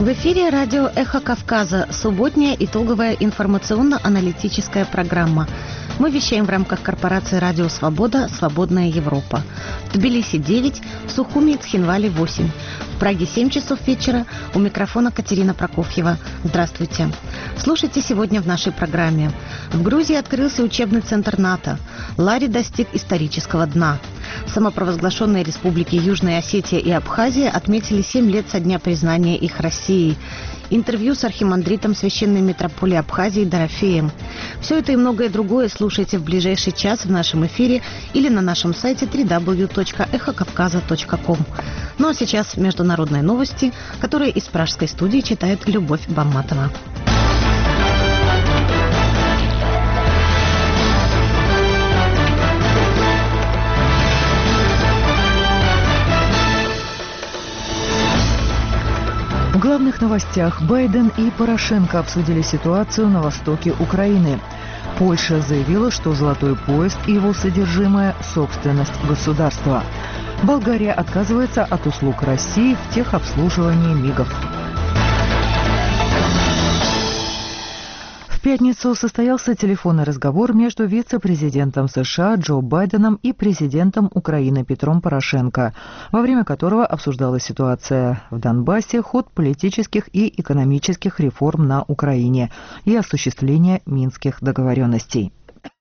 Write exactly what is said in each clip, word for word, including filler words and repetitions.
В эфире радио «Эхо Кавказа», субботняя итоговая информационно-аналитическая программа. Мы вещаем в рамках корпорации «Радио Свобода. Свободная Европа». В Тбилиси девять, в Сухуми и Цхинвале восемь. В Праге семь часов вечера. У микрофона Катерина Прокофьева. Здравствуйте. Слушайте сегодня в нашей программе. В Грузии открылся учебный центр НАТО. Лари достиг исторического дна. Самопровозглашенные республики Южная Осетия и Абхазия отметили семь лет со дня признания их Россией. Интервью с архимандритом священной митрополии Абхазии Дорофеем. Все это и многое другое слушайте в ближайший час в нашем эфире или на нашем сайте дабл ю дабл ю дабл ю точка эхо кавказа точка ком. Ну а сейчас международные новости, которые из пражской студии читает Любовь Бамматова. В главных новостях Байден и Порошенко обсудили ситуацию на востоке Украины. Польша заявила, что «Золотой поезд» и его содержимое – собственность государства. Болгария отказывается от услуг России в техобслуживании МИГов. В пятницу состоялся телефонный разговор между вице-президентом США Джо Байденом и президентом Украины Петром Порошенко, во время которого обсуждалась ситуация в Донбассе, ход политических и экономических реформ на Украине и осуществление минских договоренностей.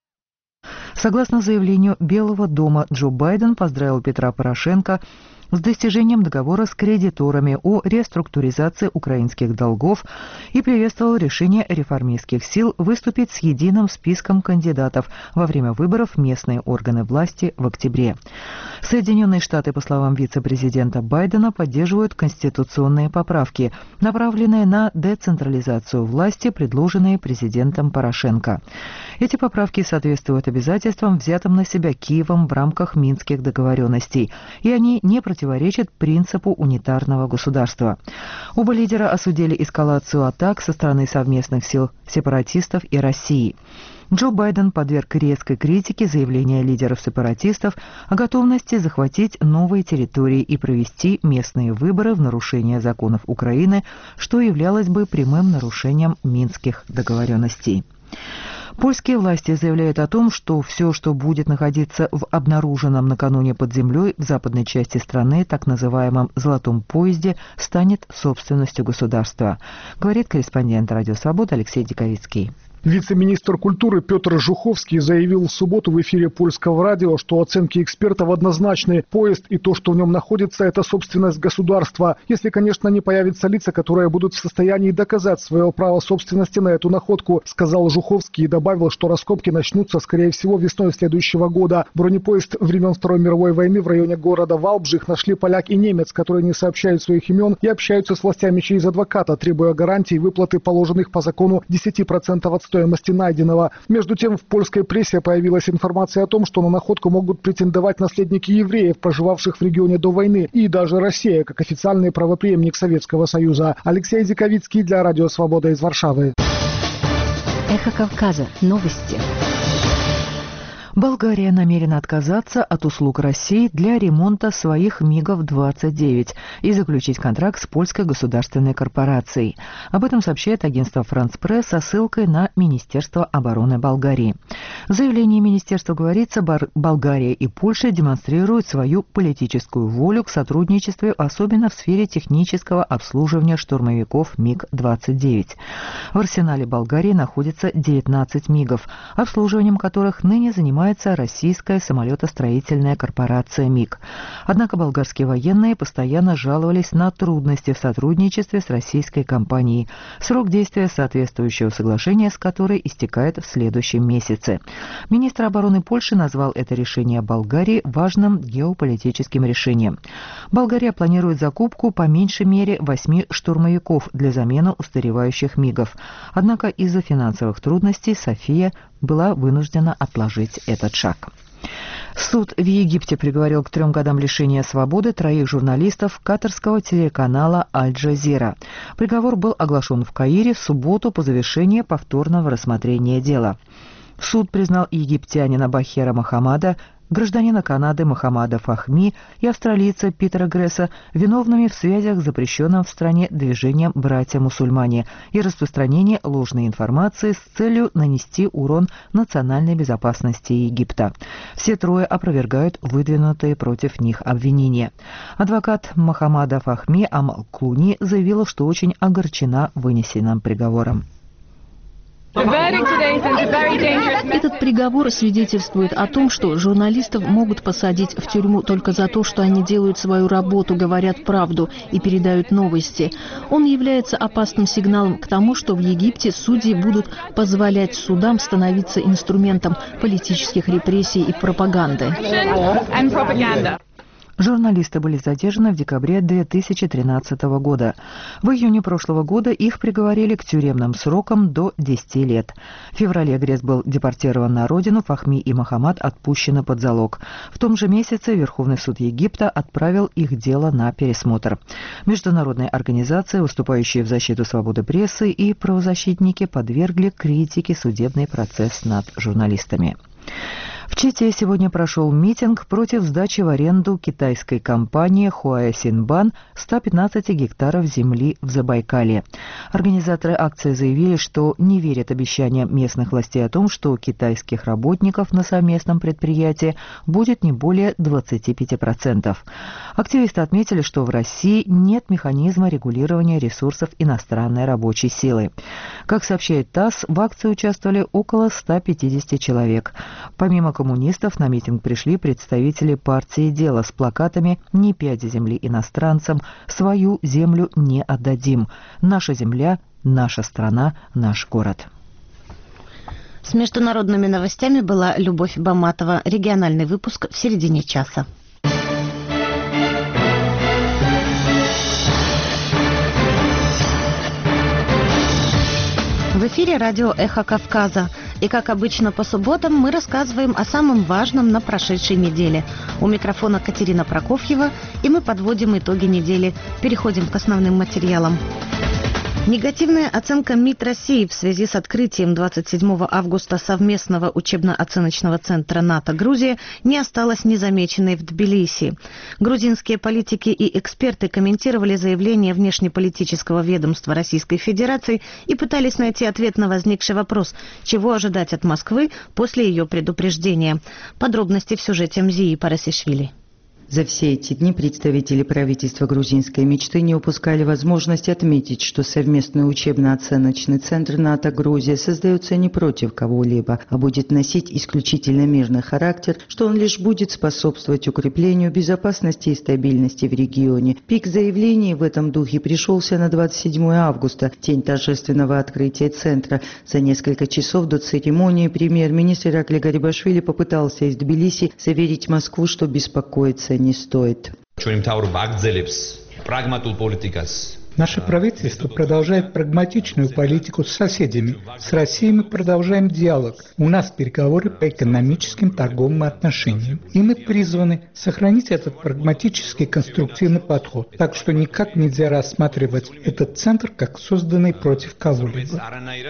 Согласно заявлению Белого дома, Джо Байден поздравил Петра Порошенко с достижением договора с кредиторами о реструктуризации украинских долгов и приветствовал решение реформистских сил выступить с единым списком кандидатов во время выборов в местные органы власти в октябре. Соединенные Штаты, по словам вице-президента Байдена, поддерживают конституционные поправки, направленные на децентрализацию власти, предложенные президентом Порошенко. Эти поправки соответствуют обязательствам, взятым на себя Киевом в рамках Минских договоренностей, и они не противоречат принципу унитарного государства. Оба лидера осудили эскалацию атак со стороны совместных сил сепаратистов и России. Джо Байден подверг резкой критике заявления лидеров сепаратистов о готовности захватить новые территории и провести местные выборы в нарушение законов Украины, что являлось бы прямым нарушением Минских договоренностей. Польские власти заявляют о том, что все, что будет находиться в обнаруженном накануне под землей в западной части страны, так называемом «Золотом поезде», станет собственностью государства, говорит корреспондент «Радио Свобода» Алексей Диковицкий. Вице-министр культуры Петр Жуховский заявил в субботу в эфире польского радио, что оценки экспертов однозначны. Поезд и то, что в нем находится, это собственность государства. Если, конечно, не появятся лица, которые будут в состоянии доказать свое право собственности на эту находку, сказал Жуховский и добавил, что раскопки начнутся, скорее всего, весной следующего года. Бронепоезд времен Второй мировой войны в районе города Валбжих нашли поляк и немец, которые не сообщают своих имен и общаются с властями через адвоката, требуя гарантий выплаты положенных по закону десять процентов от стоимости найденного. Между тем, в польской прессе появилась информация о том, что на находку могут претендовать наследники евреев, проживавших в регионе до войны, и даже Россия, как официальный правопреемник Советского Союза. Алексей Диковицкий для Радио Свобода из Варшавы. Эхо Кавказа. Новости. Болгария намерена отказаться от услуг России для ремонта своих МиГов двадцать девять и заключить контракт с польской государственной корпорацией. Об этом сообщает агентство «Франс Пресс» со ссылкой на Министерство обороны Болгарии. В заявлении министерства говорится, Болгария и Польша демонстрируют свою политическую волю к сотрудничеству, особенно в сфере технического обслуживания штурмовиков МиГ двадцать девять. В арсенале Болгарии находится девятнадцать МиГов, обслуживанием которых ныне занимается российская самолетостроительная корпорация МиГ. Однако болгарские военные постоянно жаловались на трудности в сотрудничестве с российской компанией, срок действия соответствующего соглашения с которой истекает в следующем месяце. Министр обороны Польши назвал это решение Болгарии важным геополитическим решением. Болгария планирует закупку по меньшей мере восьми штурмовиков для замены устаревающих МиГов. Однако из-за финансовых трудностей София была вынуждена отложить этот шаг. Суд в Египте приговорил к трем годам лишения свободы троих журналистов катарского телеканала «Аль-Джазира». Приговор был оглашен в Каире в субботу по завершении повторного рассмотрения дела. Суд признал египтянина Бахера Мохаммада гражданина Канады Мохаммада Фахми и австралийца Питера Гресса виновными в связях с запрещенным в стране движением «Братья-мусульмане» и распространение ложной информации с целью нанести урон национальной безопасности Египта. Все трое опровергают выдвинутые против них обвинения. Адвокат Мохаммада Фахми Амал Клуни заявила, что очень огорчена вынесенным приговором. Этот приговор свидетельствует о том, что журналистов могут посадить в тюрьму только за то, что они делают свою работу, говорят правду и передают новости. Он является опасным сигналом к тому, что в Египте судьи будут позволять судам становиться инструментом политических репрессий и пропаганды. Журналисты были задержаны в декабре две тысячи тринадцатого года. В июне прошлого года их приговорили к тюремным срокам до десяти лет. В феврале Гресс был депортирован на родину, Фахми и Мохаммад отпущены под залог. В том же месяце Верховный суд Египта отправил их дело на пересмотр. Международные организации, выступающие в защиту свободы прессы, и правозащитники подвергли критике судебный процесс над журналистами. В Чите сегодня прошел митинг против сдачи в аренду китайской компании Хуайсинбан ста пятнадцати гектаров земли в Забайкалье. Организаторы акции заявили, что не верят обещаниям местных властей о том, что китайских работников на совместном предприятии будет не более двадцати пяти процентов. Активисты отметили, что в России нет механизма регулирования ресурсов иностранной рабочей силы. Как сообщает ТАСС, в акции участвовали около ста пятидесяти человек. Помимо коммунистов на митинг пришли представители партии «Дело» с плакатами «Не пяди земли иностранцам», «Свою землю не отдадим», «Наша земля», «Наша страна», «Наш город». С международными новостями была Любовь Баматова. Региональный выпуск в середине часа. В эфире радио «Эхо Кавказа». И, как обычно, по субботам мы рассказываем о самом важном на прошедшей неделе. У микрофона Катерина Прокофьева, и мы подводим итоги недели. Переходим к основным материалам. Негативная оценка МИД России в связи с открытием двадцать седьмого августа совместного учебно-оценочного центра НАТО-Грузия не осталась незамеченной в Тбилиси. Грузинские политики и эксперты комментировали заявление внешнеполитического ведомства Российской Федерации и пытались найти ответ на возникший вопрос, чего ожидать от Москвы после ее предупреждения. Подробности в сюжете Мзии Парасишвили. За все эти дни представители правительства грузинской мечты не упускали возможности отметить, что совместный учебно-оценочный центр НАТО-Грузия создается не против кого-либо, а будет носить исключительно мирный характер, что он лишь будет способствовать укреплению безопасности и стабильности в регионе. Пик заявлений в этом духе пришелся на двадцать седьмое августа, день торжественного открытия центра. За несколько часов до церемонии премьер-министр Иракли Гарибашвили попытался из Тбилиси заверить Москву, что беспокоиться не стоит. Наше правительство продолжает прагматичную политику с соседями. С Россией мы продолжаем диалог. У нас переговоры по экономическим, торговым отношениям. И мы призваны сохранить этот прагматический конструктивный подход. Так что никак нельзя рассматривать этот центр как созданный против кого-либо.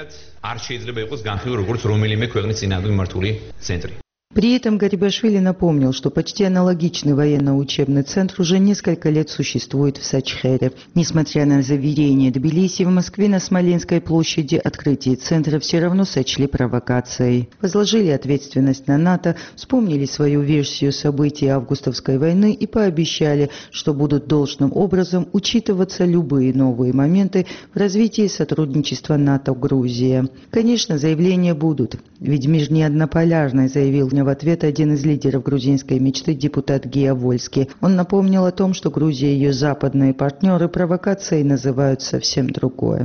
При этом Гарибашвили напомнил, что почти аналогичный военно-учебный центр уже несколько лет существует в Сачхере. Несмотря на заверение Тбилиси, в Москве на Смоленской площади открытие центра все равно сочли провокацией. Возложили ответственность на НАТО, вспомнили свою версию событий августовской войны и пообещали, что будут должным образом учитываться любые новые моменты в развитии сотрудничества НАТО-Грузия. Конечно, заявления будут, ведь мир не однополярный, заявил в ответ один из лидеров грузинской мечты, депутат Гия Вольский. Он напомнил о том, что Грузия и ее западные партнеры провокацией называют совсем другое.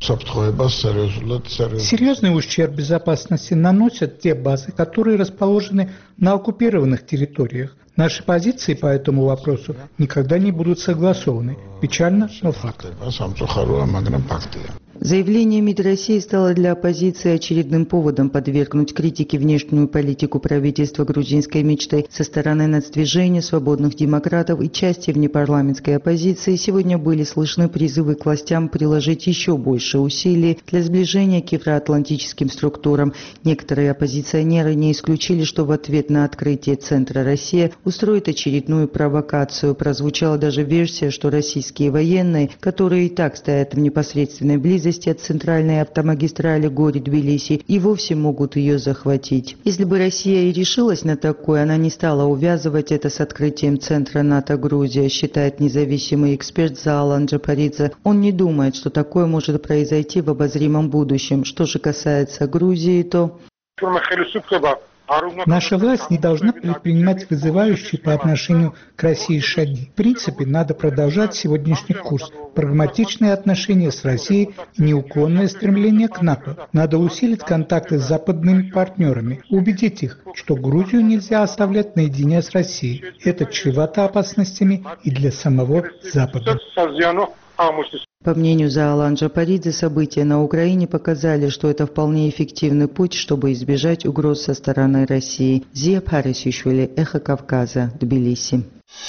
Серьезный ущерб безопасности наносят те базы, которые расположены на оккупированных территориях. Наши позиции по этому вопросу никогда не будут согласованы. Печально, но факт. Заявление МИД России стало для оппозиции очередным поводом подвергнуть критике внешнюю политику правительства грузинской мечты. Со стороны нацдвижения, свободных демократов и части внепарламентской оппозиции сегодня были слышны призывы к властям приложить еще больше усилий для сближения к евроатлантическим структурам. Некоторые оппозиционеры не исключили, что в ответ на открытие Центра «Россия» устроит очередную провокацию. Прозвучала даже версия, что российские военные, которые и так стоят в непосредственной близости от центральной автомагистрали Гори-Тбилиси, и вовсе могут ее захватить. Если бы Россия и решилась на такое, она не стала увязывать это с открытием центра НАТО Грузия, считает независимый эксперт Заалан Джапаридзе. Он не думает, что такое может произойти в обозримом будущем. Что же касается Грузии, то... Наша власть не должна предпринимать вызывающие по отношению к России шаги. В принципе, надо продолжать сегодняшний курс. Прагматичные отношения с Россией и неуклонное стремление к НАТО. Надо усилить контакты с западными партнерами, убедить их, что Грузию нельзя оставлять наедине с Россией. Это чревато опасностями и для самого Запада. По мнению Заалан Джапаридзе, события на Украине показали, что это вполне эффективный путь, чтобы избежать угроз со стороны России. Зия Парисишвили, Эхо Кавказа, Тбилиси.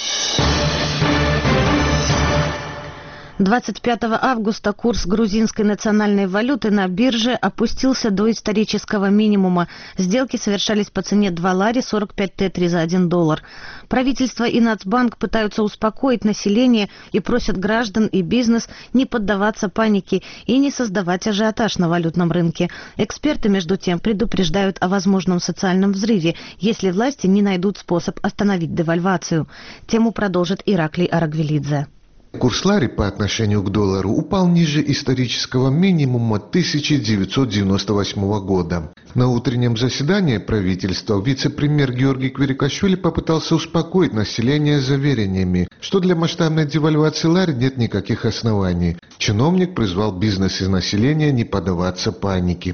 двадцать пятого августа курс грузинской национальной валюты на бирже опустился до исторического минимума. Сделки совершались по цене два лари сорок пять тетри за один доллар. Правительство и Нацбанк пытаются успокоить население и просят граждан и бизнес не поддаваться панике и не создавать ажиотаж на валютном рынке. Эксперты, между тем, предупреждают о возможном социальном взрыве, если власти не найдут способ остановить девальвацию. Тему продолжит Ираклий Арагвелидзе. Курс лари по отношению к доллару упал ниже исторического минимума тысяча девятьсот девяносто восьмого года. На утреннем заседании правительства вице-премьер Георгий Кверикашвили попытался успокоить население заверениями, что для масштабной девальвации лари нет никаких оснований. Чиновник призвал бизнес и население не поддаваться панике.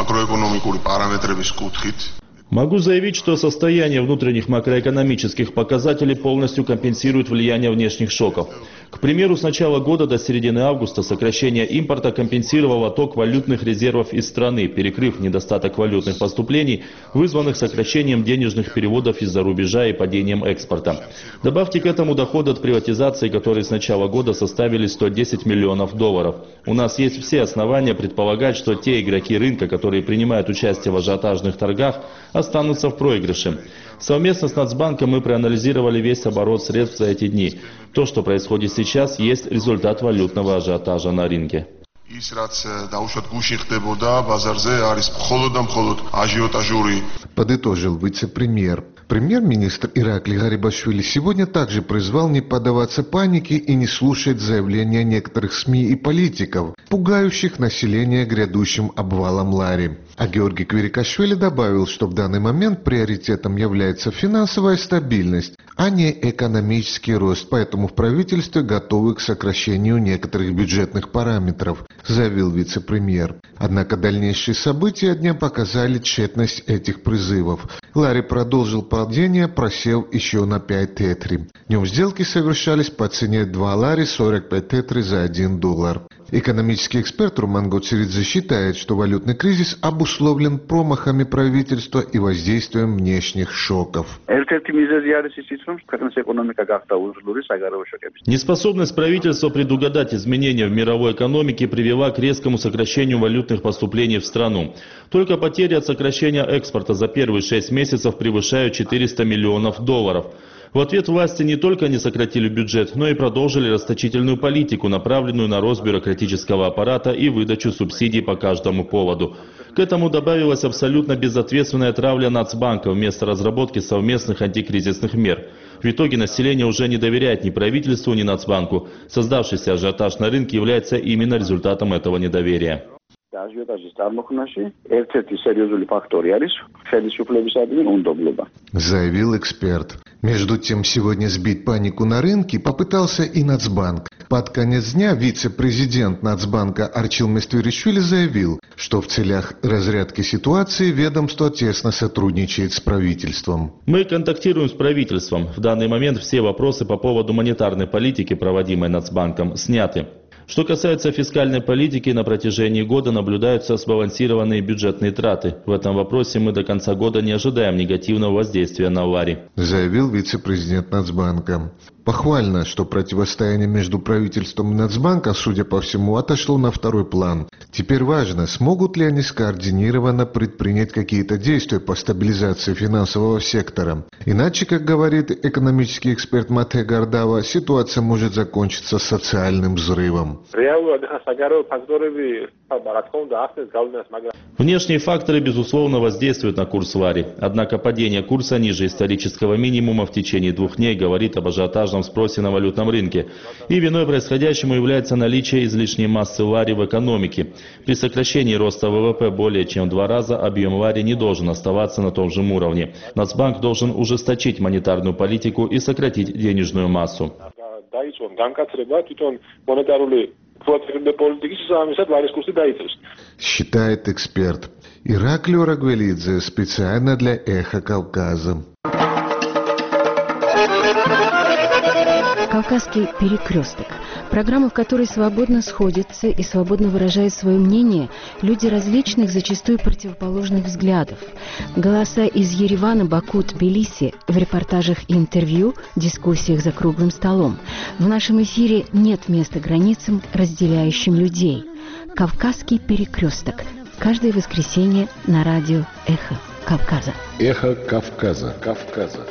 Могу заявить, что состояние внутренних макроэкономических показателей полностью компенсирует влияние внешних шоков. К примеру, с начала года до середины августа сокращение импорта компенсировало отток валютных резервов из страны, перекрыв недостаток валютных поступлений, вызванных сокращением денежных переводов из-за рубежа и падением экспорта. Добавьте к этому доходы от приватизации, которые с начала года составили сто десять миллионов долларов. У нас есть все основания предполагать, что те игроки рынка, которые принимают участие в ажиотажных торгах, останутся в проигрыше. Совместно с Нацбанком мы проанализировали весь оборот средств за эти дни. То, что происходит сейчас, есть результат валютного ажиотажа на рынке. Подытожил вице-премьер. Премьер-министр Ираклий Гарибашвили сегодня также призвал не поддаваться панике и не слушать заявления некоторых СМИ и политиков, пугающих население грядущим обвалом лари. А Георгий Кверикашвили добавил, что в данный момент приоритетом является финансовая стабильность, а не экономический рост, поэтому в правительстве готовы к сокращению некоторых бюджетных параметров, заявил вице-премьер. Однако дальнейшие события дня показали тщетность этих призывов. Лари продолжил падение, просев еще на пять тетри. Днем сделки совершались по цене два лари сорок пять тетри за один доллар. Экономический эксперт Руман Гоцеридзе считает, что валютный кризис обусловлен промахами правительства и воздействием внешних шоков. Неспособность правительства предугадать изменения в мировой экономике привела к резкому сокращению валютных поступлений в страну. Только потери от сокращения экспорта за первые шесть месяцев превышают четыреста миллионов долларов. В ответ власти не только не сократили бюджет, но и продолжили расточительную политику, направленную на рост бюрократического аппарата и выдачу субсидий по каждому поводу. К этому добавилась абсолютно безответственная травля Нацбанка вместо разработки совместных антикризисных мер. В итоге население уже не доверяет ни правительству, ни Нацбанку. Создавшийся ажиотаж на рынке является именно результатом этого недоверия. Заявил эксперт. Между тем, сегодня сбить панику на рынке попытался и Нацбанк. Под конец дня вице-президент Нацбанка Арчил Мествиришвили заявил, что в целях разрядки ситуации ведомство тесно сотрудничает с правительством. Мы контактируем с правительством. В данный момент все вопросы по поводу монетарной политики, проводимой Нацбанком, сняты. Что касается фискальной политики, на протяжении года наблюдаются сбалансированные бюджетные траты. В этом вопросе мы до конца года не ожидаем негативного воздействия на лари, заявил вице-президент Нацбанка. Похвально, что противостояние между правительством и Нацбанком, судя по всему, отошло на второй план. Теперь важно, смогут ли они скоординированно предпринять какие-то действия по стабилизации финансового сектора. Иначе, как говорит экономический эксперт Матэ Гардава, ситуация может закончиться социальным взрывом. Внешние факторы, безусловно, воздействуют на курс лари. Однако падение курса ниже исторического минимума в течение двух дней говорит об ажиотажном спросе на валютном рынке. И виной происходящему является наличие излишней массы лари в экономике. При сокращении роста ВВП более чем в два раза объем лари не должен оставаться на том же уровне. Нацбанк должен ужесточить монетарную политику и сократить денежную массу. Считает эксперт. Ираклий Орагвелидзе специально для «Эхо Кавказа». «Кавказский перекресток». Программа, в которой свободно сходятся и свободно выражают свое мнение люди различных, зачастую противоположных взглядов. Голоса из Еревана, Баку, Тбилиси в репортажах и интервью, дискуссиях за круглым столом. В нашем эфире нет места границам, разделяющим людей. «Кавказский перекресток». Каждое воскресенье на радио «Эхо Кавказа». «Эхо Кавказа». Кавказа.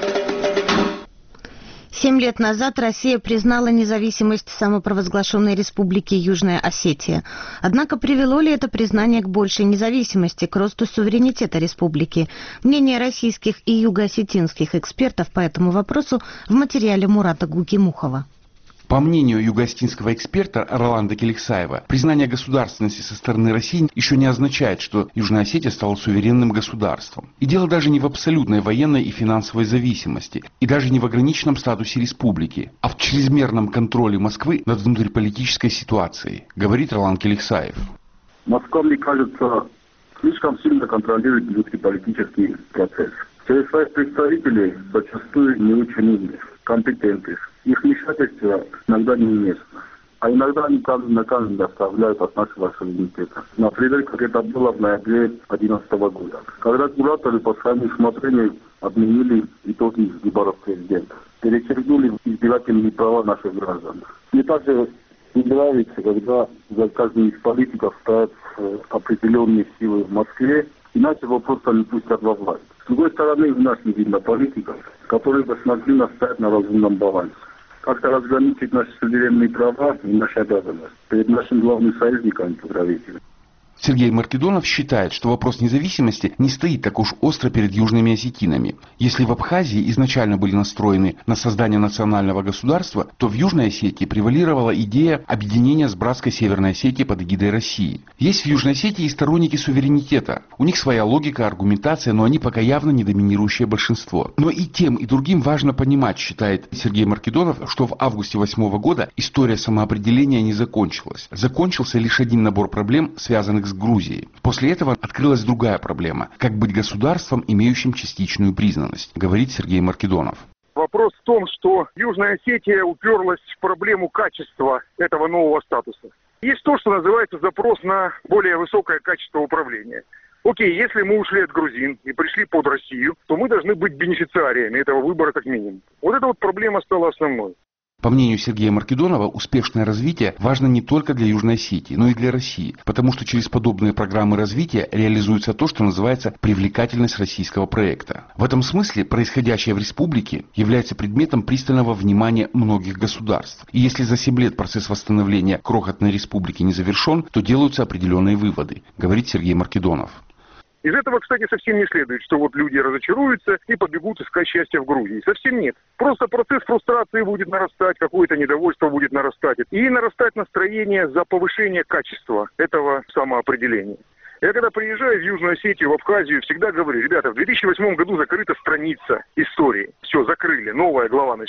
Семь лет назад Россия признала независимость самопровозглашенной республики Южная Осетия. Однако привело ли это признание к большей независимости, к росту суверенитета республики? Мнение российских и юго-осетинских экспертов по этому вопросу в материале Мурата Гукимухова. По мнению юго-осетинского эксперта Роланда Келексаева, признание государственности со стороны России еще не означает, что Южная Осетия стала суверенным государством. И дело даже не в абсолютной военной и финансовой зависимости, и даже не в ограниченном статусе республики, а в чрезмерном контроле Москвы над внутриполитической ситуацией, говорит Роланд Келексаев. Москва, мне кажется, слишком сильно контролирует внутриполитический процесс. Через своих представителей зачастую не очень умных, компетентных. Их вмешательство иногда неуместно. А иногда они камень на камень доставляют от нашего суверенитета. Например, как это было в ноябре две тысячи одиннадцатого года, когда кураторы по своему усмотрению отменили итоги выборов президента, перечеркнули избирательные права наших граждан. Мне также не нравится, когда за каждым из политиков стоят определенные силы в Москве, иначе его просто не пустят во власть. С другой стороны, у нас не видно политиков, которые бы смогли настоять на разумном балансе. Как-то разграничить наши суверенные права и наши обязанности перед нашим главным союзником и покровителем. Сергей Маркедонов считает, что вопрос независимости не стоит так уж остро перед южными осетинами. Если в Абхазии изначально были настроены на создание национального государства, то в Южной Осетии превалировала идея объединения с братской Северной Осетией под эгидой России. Есть в Южной Осетии и сторонники суверенитета. У них своя логика, аргументация, но они пока явно не доминирующее большинство. Но и тем, и другим важно понимать, считает Сергей Маркедонов, что в августе восьмого года история самоопределения не закончилась. Закончился лишь один набор проблем, связанных с Грузией. После этого открылась другая проблема – как быть государством, имеющим частичную признанность, говорит Сергей Маркедонов. Вопрос в том, что Южная Осетия уперлась в проблему качества этого нового статуса. Есть то, что называется запрос на более высокое качество управления. Окей, если мы ушли от грузин и пришли под Россию, то мы должны быть бенефициариями этого выбора как минимум. Вот эта вот проблема стала основной. По мнению Сергея Маркедонова, успешное развитие важно не только для Южной Осетии, но и для России, потому что через подобные программы развития реализуется то, что называется привлекательность российского проекта. В этом смысле происходящее в республике является предметом пристального внимания многих государств. И если за семь лет процесс восстановления крохотной республики не завершен, то делаются определенные выводы, говорит Сергей Маркедонов. Из этого, кстати, совсем не следует, что вот люди разочаруются и побегут искать счастья в Грузии. Совсем нет. Просто процесс фрустрации будет нарастать, какое-то недовольство будет нарастать. И нарастать настроение за повышение качества этого самоопределения. Я когда приезжаю в Южную Осетию, в Абхазию, всегда говорю: ребята, в две тысячи восьмом году закрыта страница истории. Все, закрыли, новая глава началась.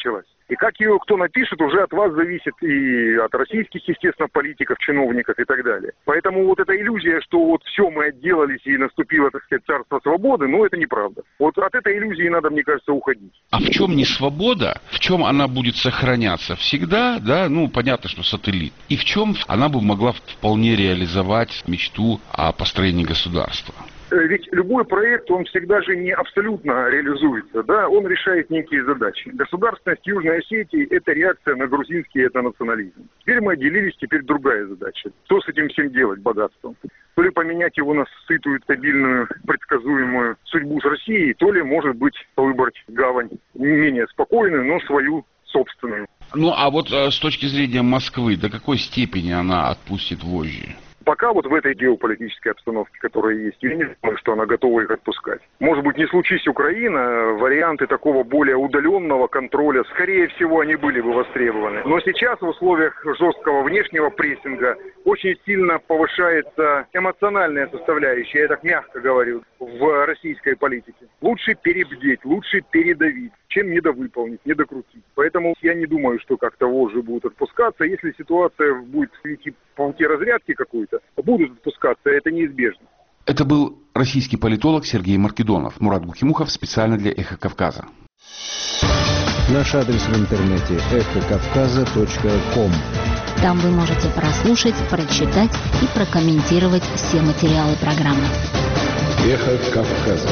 И как ее кто напишет, уже от вас зависит, и от российских, естественно, политиков, чиновников и так далее. Поэтому вот эта иллюзия, что вот все мы отделались и наступило, так сказать, царство свободы, ну это неправда. Вот от этой иллюзии надо, мне кажется, уходить. А в чем не свобода? В чем она будет сохраняться? Всегда, да, ну понятно, что сателлит. И в чем она бы могла вполне реализовать мечту о построении государства? Ведь любой проект, он всегда же не абсолютно реализуется, да, он решает некие задачи. Государственность Южной Осетии – это реакция на грузинский этнонационализм. Теперь мы отделились, теперь другая задача. Что с этим всем делать, богатством? То ли поменять его на сытую, стабильную, предсказуемую судьбу с Россией, то ли, может быть, выбрать гавань менее спокойную, но свою собственную. Ну, а вот э, с точки зрения Москвы, до какой степени она отпустит вожжи? Пока вот в этой геополитической обстановке, которая есть, я не думаю, что она готова их отпускать. Может быть, не случись Украина, варианты такого более удаленного контроля, скорее всего, они были бы востребованы. Но сейчас в условиях жесткого внешнего прессинга очень сильно повышается эмоциональная составляющая, я так мягко говорю, в российской политике. Лучше перебдеть, лучше передавить, чем недовыполнить, недокрутить. Поэтому я не думаю, что как-то вожжи будут отпускаться. Если ситуация будет идти по пути разрядки какой-то, будут отпускаться, это неизбежно. Это был российский политолог Сергей Маркедонов. Мурат Гухимухов специально для «Эхо Кавказа». Наш адрес в интернете эхо кавказа точка ком. Там вы можете прослушать, прочитать и прокомментировать все материалы программы. Эхо Кавказа.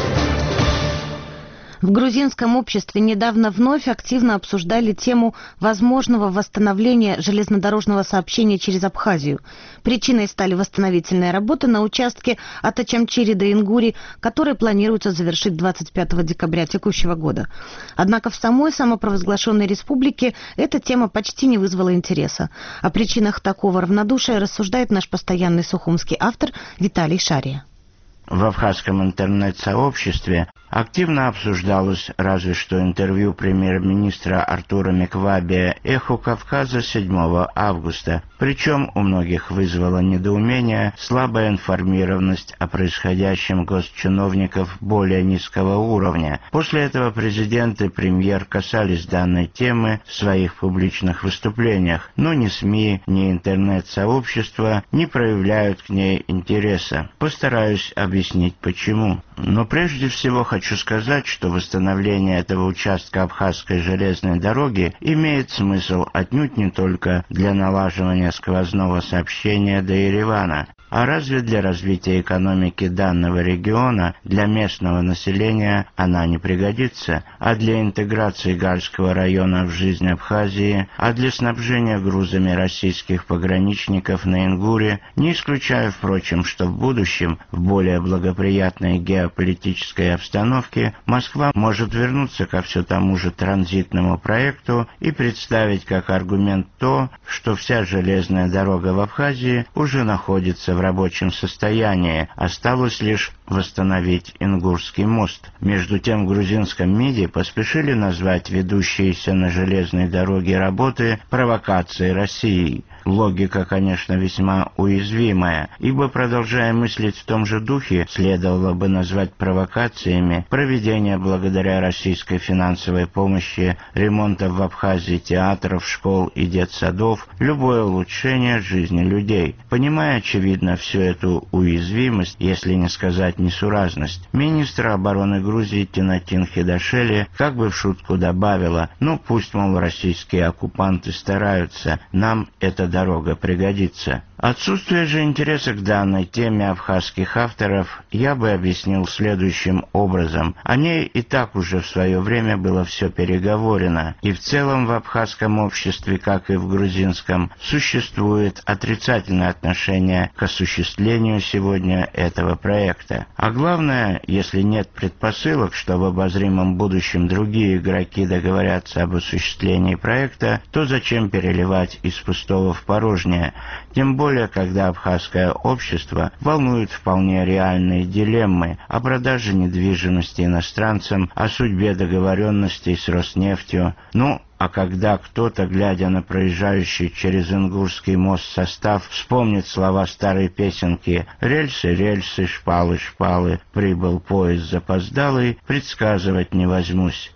В грузинском обществе недавно вновь активно обсуждали тему возможного восстановления железнодорожного сообщения через Абхазию. Причиной стали восстановительные работы на участке от Ачамчири до Ингури, которые планируется завершить двадцать пятого декабря текущего года. Однако в самой самопровозглашенной республике эта тема почти не вызвала интереса. О причинах такого равнодушия рассуждает наш постоянный сухумский автор Виталий Шария. В абхазском интернет-сообществе активно обсуждалось разве что интервью премьер-министра Артура Меквабе «Эхо Кавказа» седьмого августа. Причем у многих вызвало недоумение слабая информированность о происходящем госчиновников более низкого уровня. После этого президент и премьер касались данной темы в своих публичных выступлениях, но ни СМИ, ни интернет-сообщество не проявляют к ней интереса. Постараюсь объяснить. объяснить почему. Но прежде всего хочу сказать, что восстановление этого участка Абхазской железной дороги имеет смысл отнюдь не только для налаживания сквозного сообщения до Еревана, а разве для развития экономики данного региона, для местного населения она не пригодится, а для интеграции Гальского района в жизнь Абхазии, а для снабжения грузами российских пограничников на Ингуре, не исключая, впрочем, что в будущем, в более благоприятной геополитической обстановке, Москва может вернуться ко все тому же транзитному проекту и представить как аргумент то, что вся железная дорога в Абхазии уже находится в рабочем состоянии, осталось лишь восстановить Ингурский мост. Между тем в грузинском МИДе поспешили назвать ведущиеся на железной дороге работы провокацией России. Логика, конечно, весьма уязвимая, ибо, продолжая мыслить в том же духе, следовало бы назвать провокациями проведение благодаря российской финансовой помощи ремонта в Абхазии театров, школ и детсадов, любое улучшение жизни людей. Понимая, очевидно, всю эту уязвимость, если не сказать несуразность, министр обороны Грузии Тинатин Хидашели как бы в шутку добавила: «Ну, пусть, мол, российские оккупанты стараются, нам эта дорога пригодится». Отсутствие же интереса к данной теме абхазских авторов я бы объяснил следующим образом. О ней и так уже в свое время было все переговорено, и в целом в абхазском обществе, как и в грузинском, существует отрицательное отношение к осуществлению сегодня этого проекта. А главное, если нет предпосылок, что в обозримом будущем другие игроки договорятся об осуществлении проекта, то зачем переливать из пустого в порожнее? Тем более, когда абхазское общество волнует вполне реальные дилеммы о продаже недвижимости иностранцам, о судьбе договоренностей с Роснефтью. Ну, а когда кто-то, глядя на проезжающий через Ингурский мост состав, вспомнит слова старой песенки «Рельсы, рельсы, шпалы, шпалы, прибыл поезд запоздалый», предсказывать не возьмусь.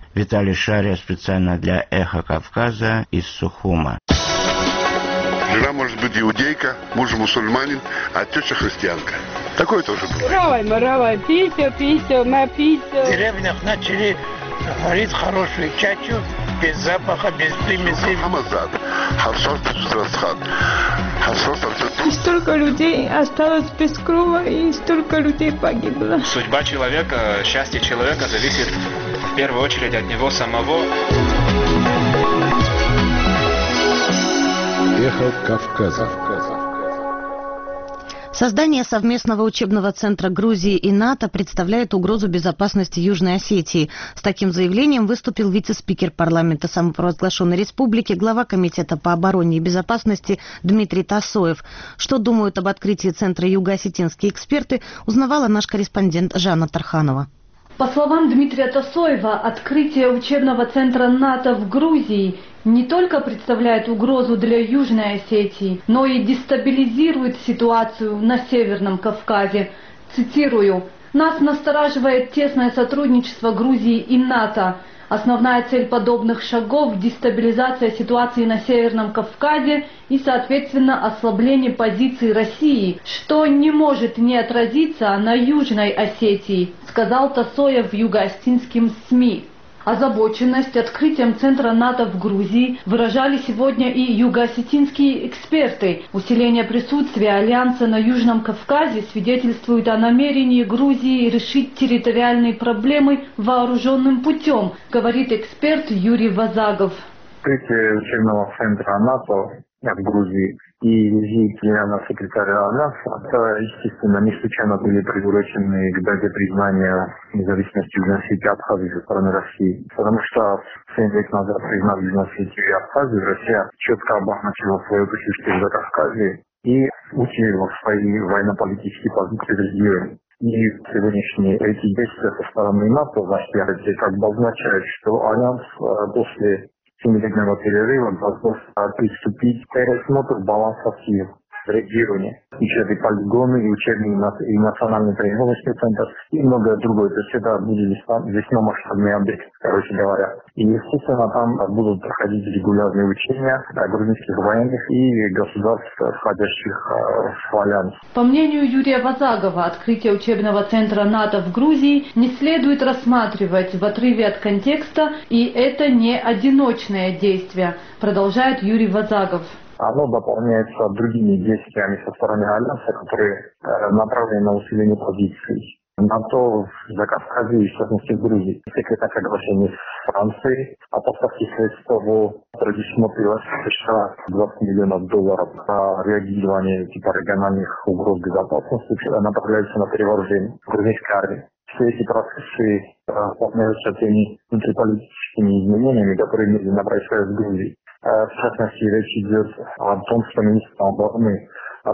Виталий Шария специально для «Эхо Кавказа» из Сухума. Жена может быть иудейка, муж мусульманин, а теща христианка. Такое тоже бывает. Равай, маравай, пися, пися, ма пися. В деревнях начали варить хорошую чачу, без запаха, без примесей. Хамазад, хавшот расхат, хавшот И столько людей осталось без крова, и столько людей погибло. Судьба человека, счастье человека зависит в первую очередь от него самого. Эхо Кавказа. Создание совместного учебного центра Грузии и НАТО представляет угрозу безопасности Южной Осетии. С таким заявлением выступил вице-спикер парламента самопровозглашенной республики, глава комитета по обороне и безопасности Дмитрий Тасоев. Что думают об открытии центра юго-осетинские эксперты, узнавала наш корреспондент Жанна Тарханова. По словам Дмитрия Тасоева, открытие учебного центра НАТО в Грузии не только представляет угрозу для Южной Осетии, но и дестабилизирует ситуацию на Северном Кавказе. Цитирую: «Нас настораживает тесное сотрудничество Грузии и НАТО. Основная цель подобных шагов – дестабилизация ситуации на Северном Кавказе и, соответственно, ослабление позиций России, что не может не отразиться на Южной Осетии», сказал Тасоев в юго-осетинским СМИ. Озабоченность открытием центра НАТО в Грузии выражали сегодня и юго-осетинские эксперты. Усиление присутствия Альянса на Южном Кавказе свидетельствует о намерении Грузии решить территориальные проблемы вооруженным путем, говорит эксперт Юрий Вазагов. Открытие учебного центра НАТО в Грузии и визит генерального секретаря Альянса, это, естественно, не случайно были приурочены к дате признания независимости Южной Осетии и Абхазии со стороны России. Потому что семь лет назад признали Южную Осетию и Абхазию, Россия четко обозначила свое присутствие в Закавказье и усилила свои военно-политические позиции в регионе. И сегодняшние эти действия со стороны НАТО, значит, как бы означают, что Альянс после семилетнего перерыва должен приступить к пересмотру баланса сил в регионе. Еще и полигоны, и учебный, и национальный тренировочный центр, и многое другое. То есть это будет весьма масштабный объект, короче говоря. И, естественно, там будут проходить регулярные учения грузинских военных и государств, входящих в Альянс. По мнению Юрия Вазагова, открытие учебного центра НАТО в Грузии не следует рассматривать в отрыве от контекста, и это не одиночное действие, продолжает Юрий Вазагов. Оно дополняется другими действиями со стороны Альянса, которые э, направлены на усиление позиций НАТО в Закавказье и, в частности, в Грузии. Секретное соглашение с Францией о поставке средств предусмотрелось США двадцать миллионов долларов на реагирование типа региональных угроз безопасности, направляются на перевооружение грузинской армии. Все эти процессы столкнулись с теми внутриполитическими изменениями, которые медленно происходят в Грузии. В частности, речь идет о том, что министр обороны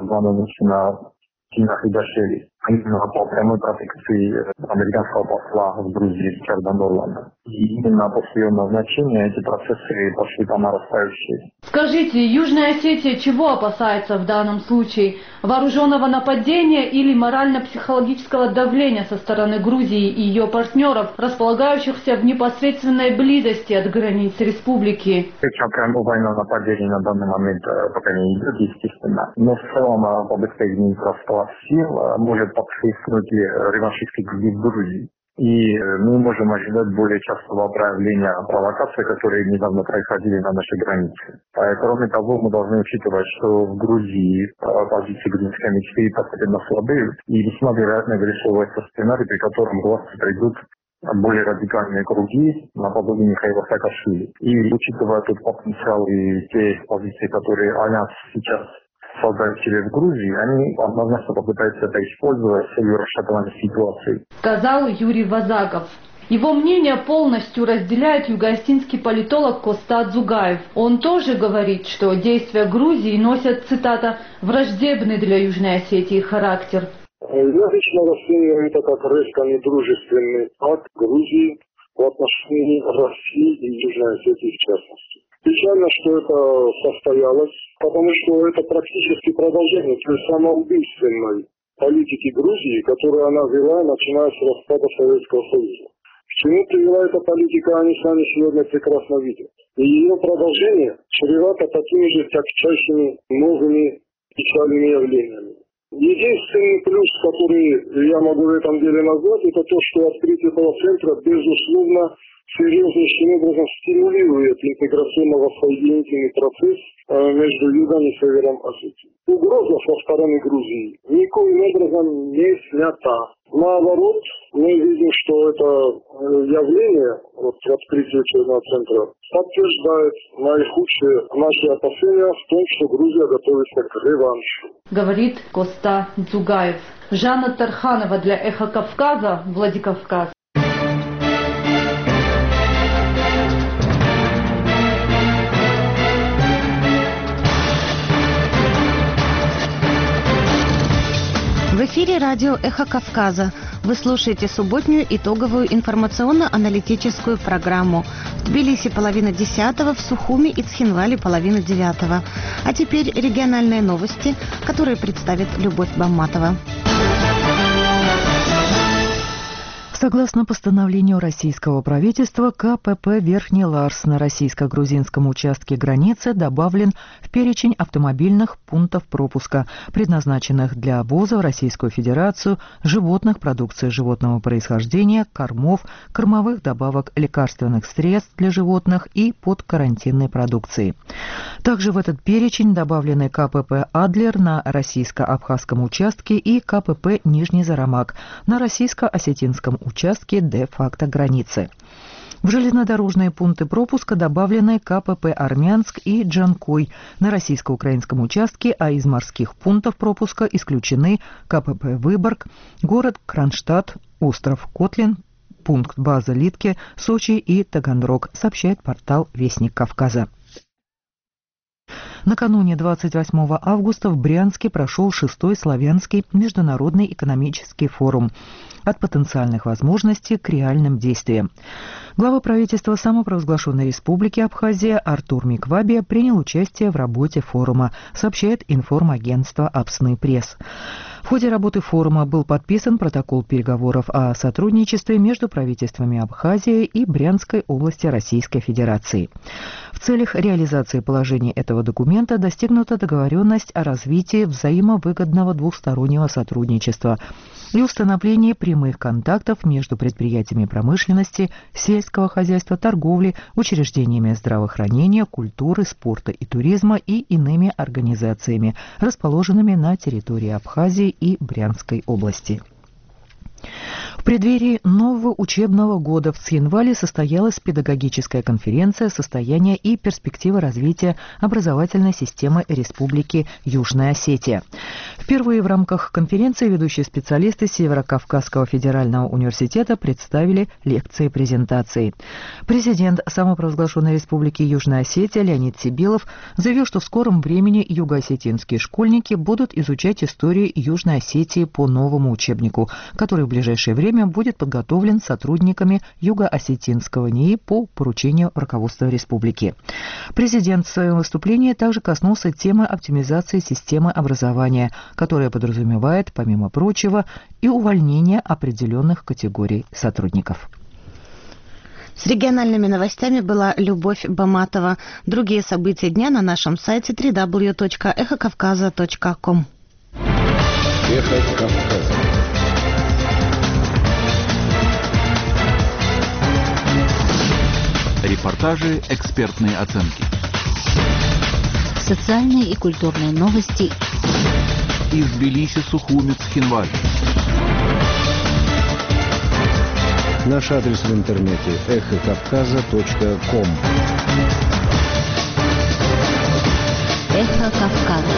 Абдулла Тина Хидашвили именно по прямой протекции американского посла в Грузии Ричарда Ноланда. И именно после ее назначения эти процессы пошли по нарастающей. Скажите, Южная Осетия чего опасается в данном случае? Вооруженного нападения или морально-психологического давления со стороны Грузии и ее партнеров, располагающихся в непосредственной близости от границ республики? Речь о прямом военном нападении на данный момент пока не идет, естественно. Но в целом попытка изменить расклад сил может подхлестнуть реваншистских в Грузии. И мы можем ожидать более частого проявления провокаций, которые недавно происходили на нашей границе. Кроме того, мы должны учитывать, что в Грузии позиции грузинской мечты постепенно слабеют, и весьма вероятно вырисовывается сценарий, при котором власти придут более радикальные круги наподобие Михаила Саакашвили. И учитывая тот потенциал и те позиции, которые Альянс сейчас создать себе в Грузии, они однозначно попытаются это использовать в целью расшатывания ситуации. Сказал Юрий Вазагов. Его мнение полностью разделяет юго-осетинский политолог Костад Зугаев. Он тоже говорит, что действия Грузии носят, цитата, «враждебный для Южной Осетии характер». Я лично расцениваю это как резко недружественный акт Грузии в отношении России и Южной Осетии в частности. Печально, что это состоялось, потому что это практически продолжение той самоубийственной политики Грузии, которую она вела, начиная с распада Советского Союза. В чему привела эта политика, они сами сегодня прекрасно видят. И ее продолжение чревато такими же тягчайшими новыми печальными явлениями. Единственный плюс, который я могу в этом деле назвать, это то, что открытие этого центра, безусловно, серьезнейшим образом стимулирует интеграционно-воссоединительный процесс между Югом и Севером Осетии. Угроза со стороны Грузии никоим образом не снята. Наоборот, мы видим, что это явление, вот открытие учебного центра, подтверждает наихудшие наши опасения в том, что Грузия готовится к реваншу. Говорит Коста Дзугаев. Жанна Тарханова для «Эхо Кавказа», Владикавказ. В эфире радио «Эхо Кавказа». Вы слушаете субботнюю итоговую информационно-аналитическую программу. В Тбилиси половина десятого, в Сухуми и Цхинвале половина девятого. А теперь региональные новости, которые представит Любовь Бамматова. Согласно постановлению российского правительства, КПП «Верхний Ларс» на российско-грузинском участке границы добавлен в перечень автомобильных пунктов пропуска, предназначенных для ввоза в Российскую Федерацию животных, продукции животного происхождения, кормов, кормовых добавок, лекарственных средств для животных и подкарантинной продукции. Также в этот перечень добавлены КПП «Адлер» на российско-абхазском участке и КПП «Нижний Зарамак» на российско-осетинском участке. участке де-факто границы. В железнодорожные пункты пропуска добавлены КПП «Армянск» и «Джанкой» на российско-украинском участке, а из морских пунктов пропуска исключены КПП «Выборг», город Кронштадт, остров Котлин, пункт база Литке, Сочи и Таганрог, сообщает портал «Вестник Кавказа». Накануне двадцать восьмого августа в Брянске прошел шестой славянский международный экономический форум «От потенциальных возможностей к реальным действиям». Глава правительства самопровозглашенной республики Абхазия Артур Миквабия принял участие в работе форума, сообщает информагентство «Апсны Пресс». В ходе работы форума был подписан протокол переговоров о сотрудничестве между правительствами Абхазии и Брянской области Российской Федерации. В целях реализации положений этого документа достигнута договоренность о развитии взаимовыгодного двустороннего сотрудничества и установлении прямых контактов между предприятиями промышленности, сельского хозяйства, торговли, учреждениями здравоохранения, культуры, спорта и туризма и иными организациями, расположенными на территории Абхазии и Брянской области. В преддверии нового учебного года в Цхинвале состоялась педагогическая конференция «Состояние и перспективы развития образовательной системы Республики Южная Осетия». Впервые в рамках конференции ведущие специалисты Северо-Кавказского федерального университета представили лекции и презентации. Президент самопровозглашенной Республики Южная Осетия Леонид Сибилов заявил, что в скором времени юго-осетинские школьники будут изучать историю Южной Осетии по новому учебнику, который в ближайшее время будет подготовлен сотрудниками Юго-Осетинского НИИ по поручению руководства республики. Президент в своем выступлении также коснулся темы оптимизации системы образования, которая подразумевает, помимо прочего, и увольнение определенных категорий сотрудников. С региональными новостями была Любовь Баматова. Другие события дня на нашем сайте дабл ю дабл ю дабл ю точка эхо кавказа точка ком. Эхо Кавказа. Репортажи, экспертные оценки. Социальные и культурные новости. Из Тбилиси, Сухуми, Цхинваль. Наш адрес в интернете эхо кавказа точка ком. Эхо Кавказа.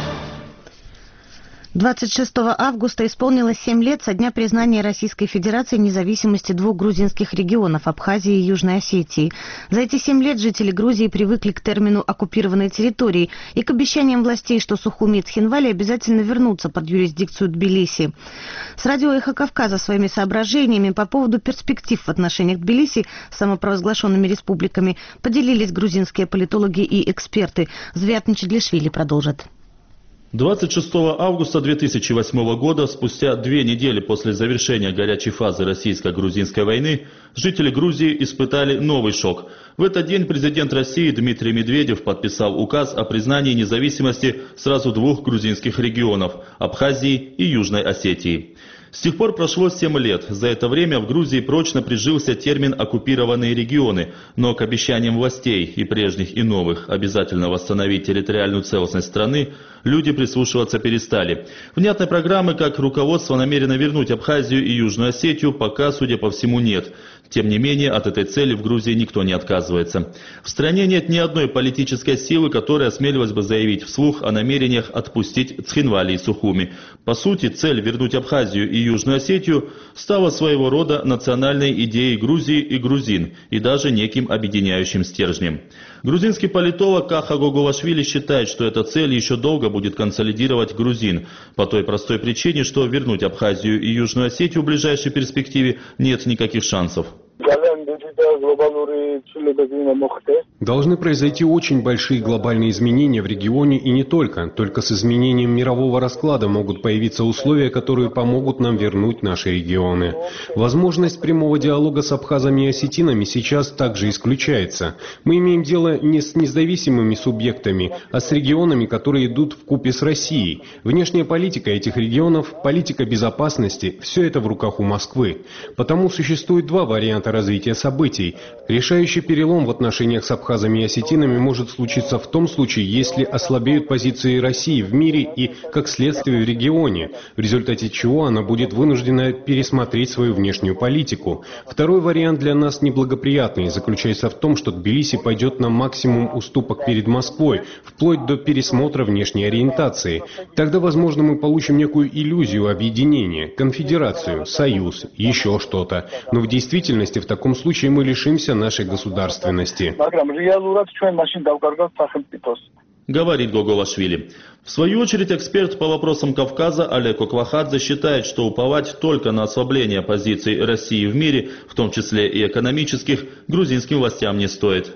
двадцать шестого августа исполнилось семь лет со дня признания Российской Федерации независимости двух грузинских регионов – Абхазии и Южной Осетии. За эти семь лет жители Грузии привыкли к термину «оккупированной территории» и к обещаниям властей, что Сухуми и Цхинвали обязательно вернутся под юрисдикцию Тбилиси. С радио «Эхо Кавказа» своими соображениями по поводу перспектив в отношениях Тбилиси с самопровозглашенными республиками поделились грузинские политологи и эксперты. Звят Нчедлишвили продолжит. двадцать шестого августа две тысячи восьмого года, спустя две недели после завершения горячей фазы российско-грузинской войны, жители Грузии испытали новый шок. В этот день президент России Дмитрий Медведев подписал указ о признании независимости сразу двух грузинских регионов – Абхазии и Южной Осетии. С тех пор прошло семь лет. За это время в Грузии прочно прижился термин «оккупированные регионы», но к обещаниям властей и прежних, и новых обязательно восстановить территориальную целостность страны люди прислушиваться перестали. Внятной программы, как руководство намерено вернуть Абхазию и Южную Осетию, пока, судя по всему, нет. Тем не менее, от этой цели в Грузии никто не отказывается. В стране нет ни одной политической силы, которая осмелилась бы заявить вслух о намерениях отпустить Цхинвали и Сухуми. По сути, цель вернуть Абхазию и Южную Осетию стала своего рода национальной идеей Грузии и грузин, и даже неким объединяющим стержнем. Грузинский политолог Каха Гогулашвили считает, что эта цель еще долго будет консолидировать грузин, по той простой причине, что вернуть Абхазию и Южную Осетию в ближайшей перспективе нет никаких шансов. Должны произойти очень большие глобальные изменения в регионе и не только. Только с изменением мирового расклада могут появиться условия, которые помогут нам вернуть наши регионы. Возможность прямого диалога с абхазами и осетинами сейчас также исключается. Мы имеем дело не с независимыми субъектами, а с регионами, которые идут вкупе с Россией. Внешняя политика этих регионов, политика безопасности – все это в руках у Москвы. Потому существует два варианта развития событий. Решающий перелом в отношениях с абхазами и осетинами может случиться в том случае, если ослабеют позиции России в мире и, как следствие, в регионе, в результате чего она будет вынуждена пересмотреть свою внешнюю политику. Второй вариант для нас неблагоприятный, заключается в том, что Тбилиси пойдет на максимум уступок перед Москвой, вплоть до пересмотра внешней ориентации. Тогда, возможно, мы получим некую иллюзию объединения, конфедерацию, союз, еще что-то. Но в действительности в таком случае мы лишимся нашей государственности. Говорит Гогулашвили. В свою очередь, эксперт по вопросам Кавказа Олег Оквахадзе считает, что уповать только на ослабление позиций России в мире, в том числе и экономических, грузинским властям не стоит.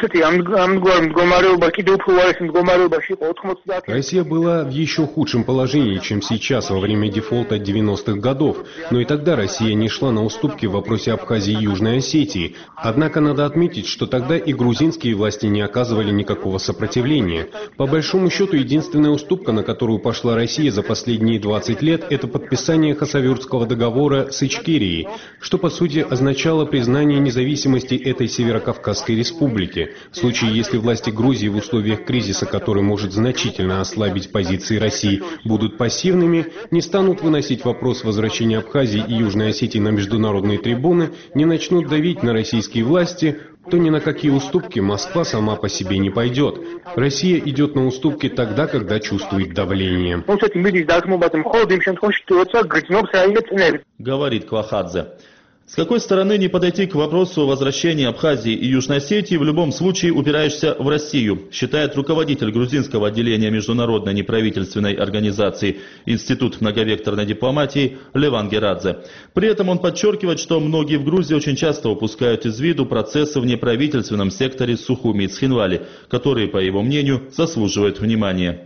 Россия была в еще худшем положении, чем сейчас, во время дефолта девяностых годов. Но и тогда Россия не шла на уступки в вопросе Абхазии и Южной Осетии. Однако надо отметить, что тогда и грузинские власти не оказывали никакого сопротивления. По большому счету, единственная уступка, на которую пошла Россия за последние двадцать лет, это подписание Хасавюртского договора с Ичкерией, что по сути означало признание независимости этой Северокавказской республики. В случае, если власти Грузии в условиях кризиса, который может значительно ослабить позиции России, будут пассивными, не станут выносить вопрос возвращения Абхазии и Южной Осетии на международные трибуны, не начнут давить на российские власти, то ни на какие уступки Москва сама по себе не пойдет. Россия идет на уступки тогда, когда чувствует давление. Говорит Квахадзе. С какой стороны не подойти к вопросу возвращения Абхазии и Южной Осетии, в любом случае упираешься в Россию, считает руководитель грузинского отделения международной неправительственной организации Институт многовекторной дипломатии Леван Герадзе. При этом он подчеркивает, что многие в Грузии очень часто упускают из виду процессы в неправительственном секторе Сухуми и Цхинвали, которые, по его мнению, заслуживают внимания.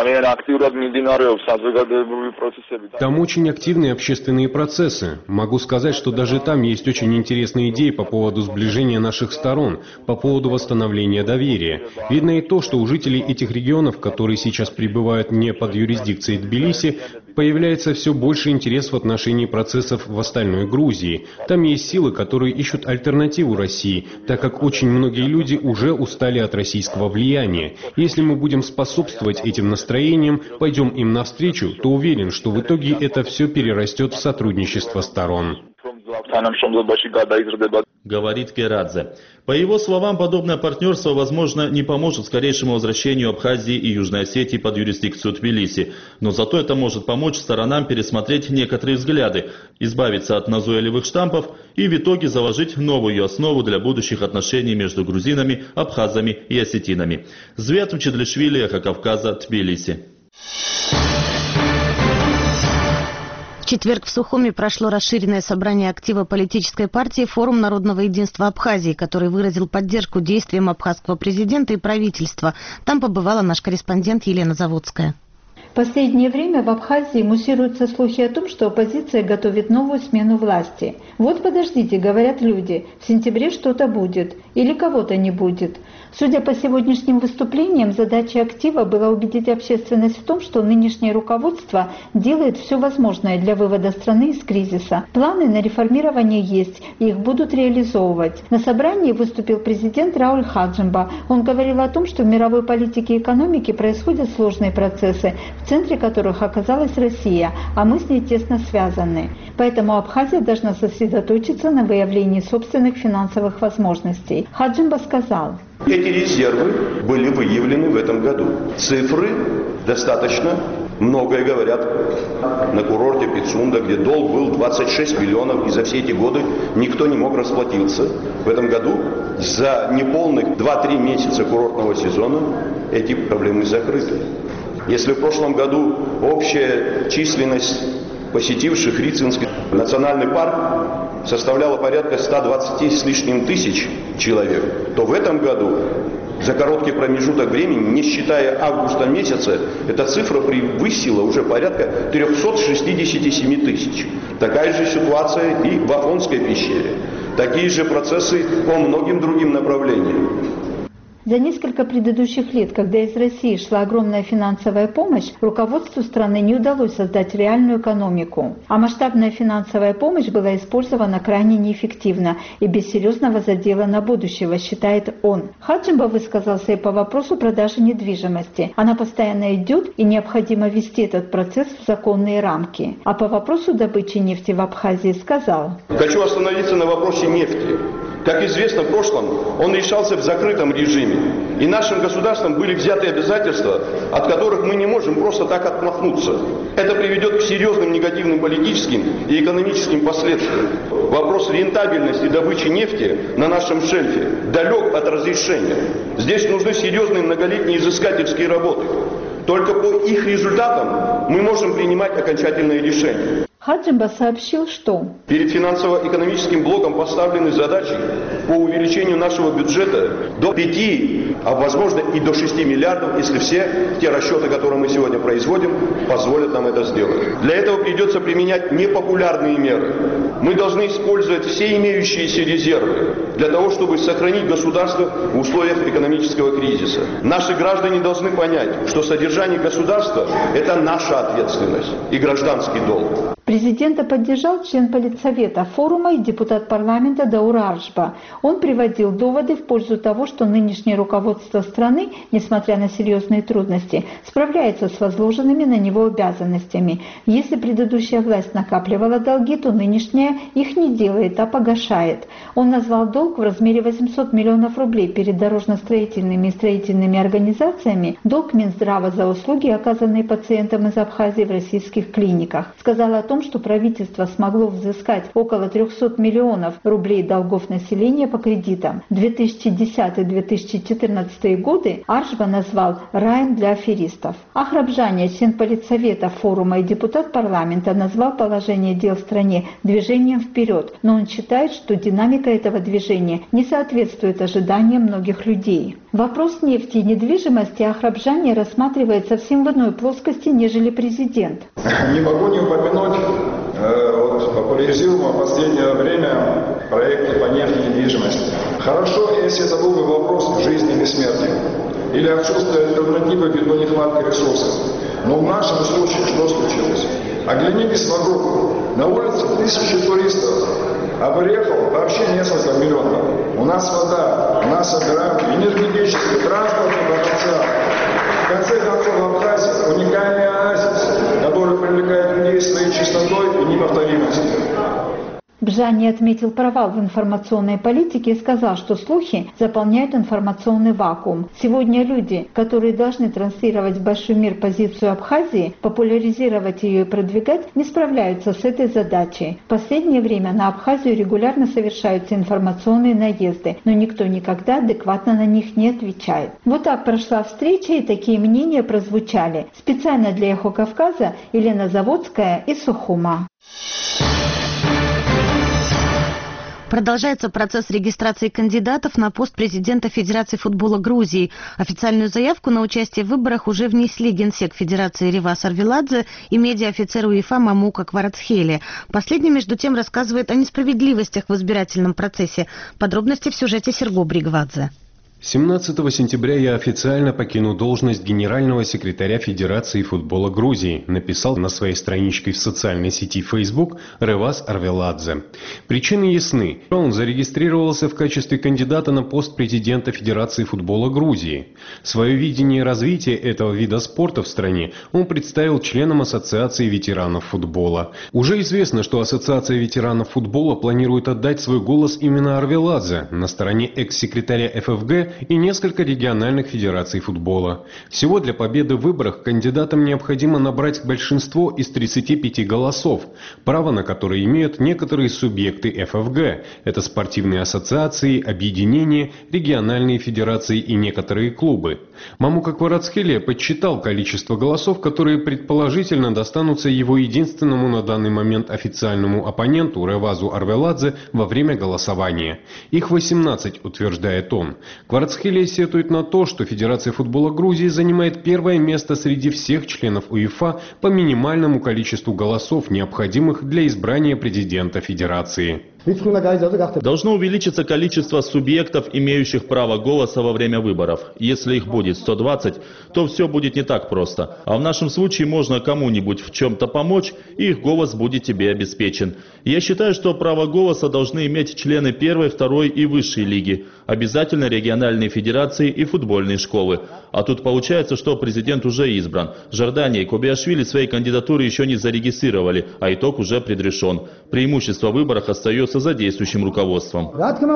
Там очень активные общественные процессы. Могу сказать, что даже там есть очень интересные идеи по поводу сближения наших сторон, по поводу восстановления доверия. Видно и то, что у жителей этих регионов, которые сейчас пребывают не под юрисдикцией Тбилиси, появляется все больше интерес в отношении процессов в остальной Грузии. Там есть силы, которые ищут альтернативу России, так как очень многие люди уже устали от российского влияния. Если мы будем способствовать этим настроениям, настроением, пойдем им навстречу, то уверен, что в итоге это все перерастет в сотрудничество сторон. Говорит Герадзе. По его словам, подобное партнерство, возможно, не поможет скорейшему возвращению Абхазии и Южной Осетии под юрисдикцию Тбилиси, но зато это может помочь сторонам пересмотреть некоторые взгляды, избавиться от назойливых штампов и в итоге заложить новую основу для будущих отношений между грузинами, абхазами и осетинами. Звят Мчедлишвили, Эхо Кавказа, Тбилиси. В четверг в Сухуми прошло расширенное собрание актива политической партии «Форум народного единства Абхазии», который выразил поддержку действиям абхазского президента и правительства. Там побывала наш корреспондент Елена Заводская. В последнее время в Абхазии муссируются слухи о том, что оппозиция готовит новую смену власти. Вот подождите, говорят люди, в сентябре что-то будет или кого-то не будет. Судя по сегодняшним выступлениям, задача актива была убедить общественность в том, что нынешнее руководство делает все возможное для вывода страны из кризиса. Планы на реформирование есть, и их будут реализовывать. На собрании выступил президент Рауль Хаджимба. Он говорил о том, что в мировой политике и экономике происходят сложные процессы, в центре которых оказалась Россия, а мы с ней тесно связаны. Поэтому Абхазия должна сосредоточиться на выявлении собственных финансовых возможностей. Хаджимба сказал: эти резервы были выявлены в этом году. Цифры достаточно многое говорят. На курорте Пицунда, где долг был двадцать шесть миллионов, и за все эти годы никто не мог расплатиться. В этом году за неполных два-три месяца курортного сезона эти проблемы закрыты. Если в прошлом году общая численность посетивших Рицинский национальный парк составляла порядка ста двадцати с лишним тысяч человек, то в этом году за короткий промежуток времени, не считая августа месяца, эта цифра превысила уже порядка трёхсот шестидесяти семи тысяч. Такая же ситуация и в Афонской пещере. Такие же процессы по многим другим направлениям. За несколько предыдущих лет, когда из России шла огромная финансовая помощь, руководству страны не удалось создать реальную экономику. А масштабная финансовая помощь была использована крайне неэффективно и без серьезного задела на будущего, считает он. Хаджимба высказался и по вопросу продажи недвижимости. Она постоянно идет, и необходимо ввести этот процесс в законные рамки. А по вопросу добычи нефти в Абхазии сказал: хочу остановиться на вопросе нефти. Как известно, в прошлом он решался в закрытом режиме, и нашим государством были взяты обязательства, от которых мы не можем просто так отмахнуться. Это приведет к серьезным негативным политическим и экономическим последствиям. Вопрос рентабельности добычи нефти на нашем шельфе далек от разрешения. Здесь нужны серьезные многолетние изыскательские работы. Только по их результатам мы можем принимать окончательные решения. Хаджимба сообщил, что перед финансово-экономическим блоком поставлены задачи по увеличению нашего бюджета до пяти, а возможно и до шести миллиардов, если все те расчеты, которые мы сегодня производим, позволят нам это сделать. Для этого придется применять непопулярные меры. Мы должны использовать все имеющиеся резервы для того, чтобы сохранить государство в условиях экономического кризиса. Наши граждане должны понять, что содержание государства – это наша ответственность и гражданский долг. Президента поддержал член Политсовета форума и депутат парламента Даур Аршба. Он приводил доводы в пользу того, что нынешнее руководство страны, несмотря на серьезные трудности, справляется с возложенными на него обязанностями. Если предыдущая власть накапливала долги, то нынешняя их не делает, а погашает. Он назвал долг в размере восемьсот миллионов рублей перед дорожно-строительными и строительными организациями, долг Минздрава за услуги, оказанные пациентам из Абхазии в российских клиниках. Сказал о том, что правительство смогло взыскать около трехсот миллионов рублей долгов населения по кредитам. две тысячи десятый — две тысячи четырнадцатый годы Аршба назвал раем для аферистов. Ахрабжане, член Политсовета форума и депутат парламента, назвал положение дел в стране движением вперед, но он считает, что динамика этого движения не соответствует ожиданиям многих людей. Вопрос нефти и недвижимости Ахрабжане рассматривает совсем в иной плоскости, нежели президент. Не могу не упомянуть э, вот, популяризируемого в последнее время проекта по нефти и недвижимости. Хорошо, если это был бы вопрос жизни или смерти, или отсутствие альтернативы ввиду нехватки ресурсов. Но в нашем случае что случилось? Оглянитесь вокруг. На улице тысячи туристов, а приехал вообще несколько миллионов. У нас вода, у нас собирают энергетический, транспортный потенциал. В конце концов, в Абхазии уникальный оазис, который привлекает людей своей чистотой и неповторимостью. Бжани отметил провал в информационной политике и сказал, что слухи заполняют информационный вакуум. Сегодня люди, которые должны транслировать в большой мир позицию Абхазии, популяризировать ее и продвигать, не справляются с этой задачей. В последнее время на Абхазию регулярно совершаются информационные наезды, но никто никогда адекватно на них не отвечает. Вот так прошла встреча, и такие мнения прозвучали. Специально для Эхо Кавказа Елена Заводская из Сухума. Продолжается процесс регистрации кандидатов на пост президента Федерации футбола Грузии. Официальную заявку на участие в выборах уже внесли генсек Федерации Ревас Арвеладзе и медиа-офицер УЕФА Мамука Кварацхелия. Последний, между тем, рассказывает о несправедливостях в избирательном процессе. Подробности в сюжете Серго Бригвадзе. семнадцатого сентября я официально покину должность генерального секретаря Федерации футбола Грузии, написал на своей страничке в социальной сети Facebook Ревас Арвеладзе. Причины ясны. Он зарегистрировался в качестве кандидата на пост президента Федерации футбола Грузии. Свое видение развития этого вида спорта в стране он представил членам Ассоциации ветеранов футбола. Уже известно, что Ассоциация ветеранов футбола планирует отдать свой голос именно Арвеладзе на стороне экс-секретаря эф эф гэ и несколько региональных федераций футбола. Всего для победы в выборах кандидатам необходимо набрать большинство из тридцати пяти голосов, право на которые имеют некоторые субъекты эф эф гэ. Это спортивные ассоциации, объединения, региональные федерации и некоторые клубы. Мамука Кварацхелия подсчитал количество голосов, которые предположительно достанутся его единственному на данный момент официальному оппоненту Ревазу Арвеладзе во время голосования. Их восемнадцать, утверждает он. Кварацхелия сетует на то, что Федерация футбола Грузии занимает первое место среди всех членов УЕФА по минимальному количеству голосов, необходимых для избрания президента Федерации. Должно увеличиться количество субъектов, имеющих право голоса во время выборов. Если их будет сто двадцать, то все будет не так просто. А в нашем случае можно кому-нибудь в чем-то помочь, и их голос будет тебе обеспечен. Я считаю, что право голоса должны иметь члены первой, второй и высшей лиги. Обязательно региональные федерации и футбольные школы. А тут получается, что президент уже избран. Жордания и Кобиашвили свои кандидатуры еще не зарегистрировали, а итог уже предрешен. Преимущество в выборах остается за действующим руководством.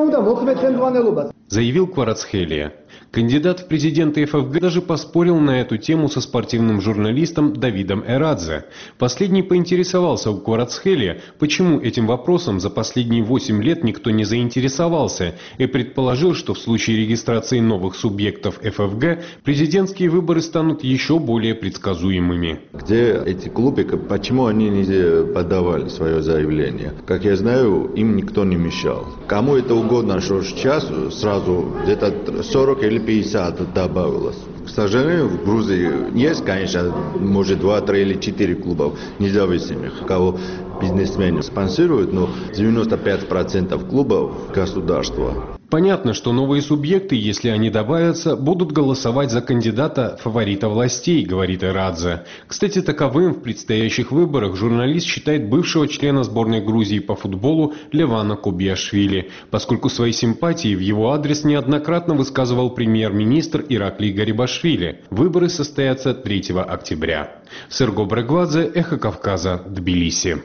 Заявил Кварацхелия. Кандидат в президенты эф эф гэ даже поспорил на эту тему со спортивным журналистом Давидом Эрадзе. Последний поинтересовался у Кварацхелия, почему этим вопросом за последние восемь лет никто не заинтересовался, и предположил, что в случае регистрации новых субъектов эф эф гэ президентские выборы станут еще более предсказуемыми. Где эти клубы, почему они не подавали свое заявление? Как я знаю, им никто не мешал. Кому это угодно, что сейчас сразу где-то сорок или пятьдесят добавилось. К сожалению, в Грузии есть, конечно, может два-три или четыре клубов независимых, кого бизнесмены спонсируют, но девяносто пять процентов клубов государства. Понятно, что новые субъекты, если они добавятся, будут голосовать за кандидата фаворита властей, говорит Эрадзе. Кстати, таковым в предстоящих выборах журналист считает бывшего члена сборной Грузии по футболу Левана Кобиашвили, поскольку свои симпатии в его адрес неоднократно высказывал премьер-министр Ираклий Гарибашвили. Выборы состоятся третьего октября. Серго Бригвадзе, Эхо Кавказа, Тбилиси.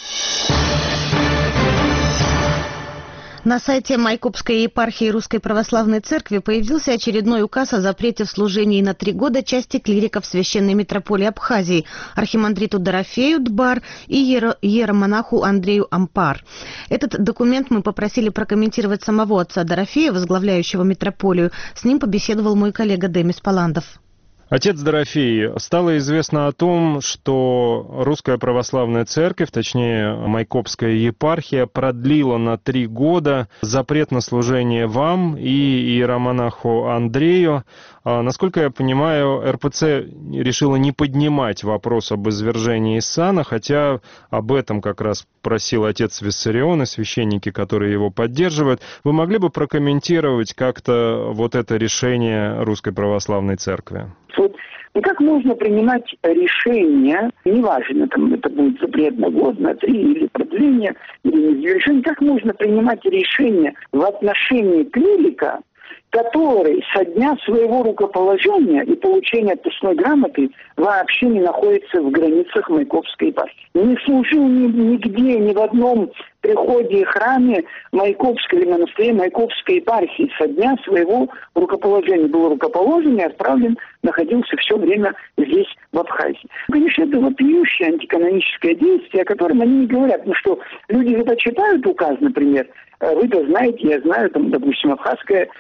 На сайте Майкопской епархии Русской Православной Церкви появился очередной указ о запрете в служении на три года части клириков Священной Митрополии Абхазии, архимандриту Дорофею Дбар и иеро- иеромонаху Андрею Ампар. Этот документ мы попросили прокомментировать самого отца Дорофея, возглавляющего митрополию. С ним побеседовал мой коллега Демис Паландов. Отец Дорофей, стало известно о том, что Русская Православная Церковь, точнее Майкопская епархия, продлила на три года запрет на служение вам и иеромонаху Андрею. Насколько я понимаю, эр пэ цэ решила не поднимать вопрос об извержении из сана, хотя об этом как раз просил отец Виссарион и священники, которые его поддерживают. Вы могли бы прокомментировать как-то вот это решение Русской Православной Церкви? И как можно принимать решение, неважно, там это будет запрет на год, на три, или продление, или не решение, как можно принимать решение в отношении клирика, который со дня своего рукоположения и получения отпускной грамоты вообще не находится в границах Майкопской епархии. Не служил ни, нигде, ни в одном приходе и храме Майкопской или монастыре Майкопской епархии. Со дня своего рукоположения был рукоположен и отправлен, находился все время здесь, в Абхазии. Конечно, это вопиющее антиканоническое действие, о котором они не говорят. Ну что, люди это читают указ, например, вы-то знаете, я знаю, там, допустим, абхазское слушание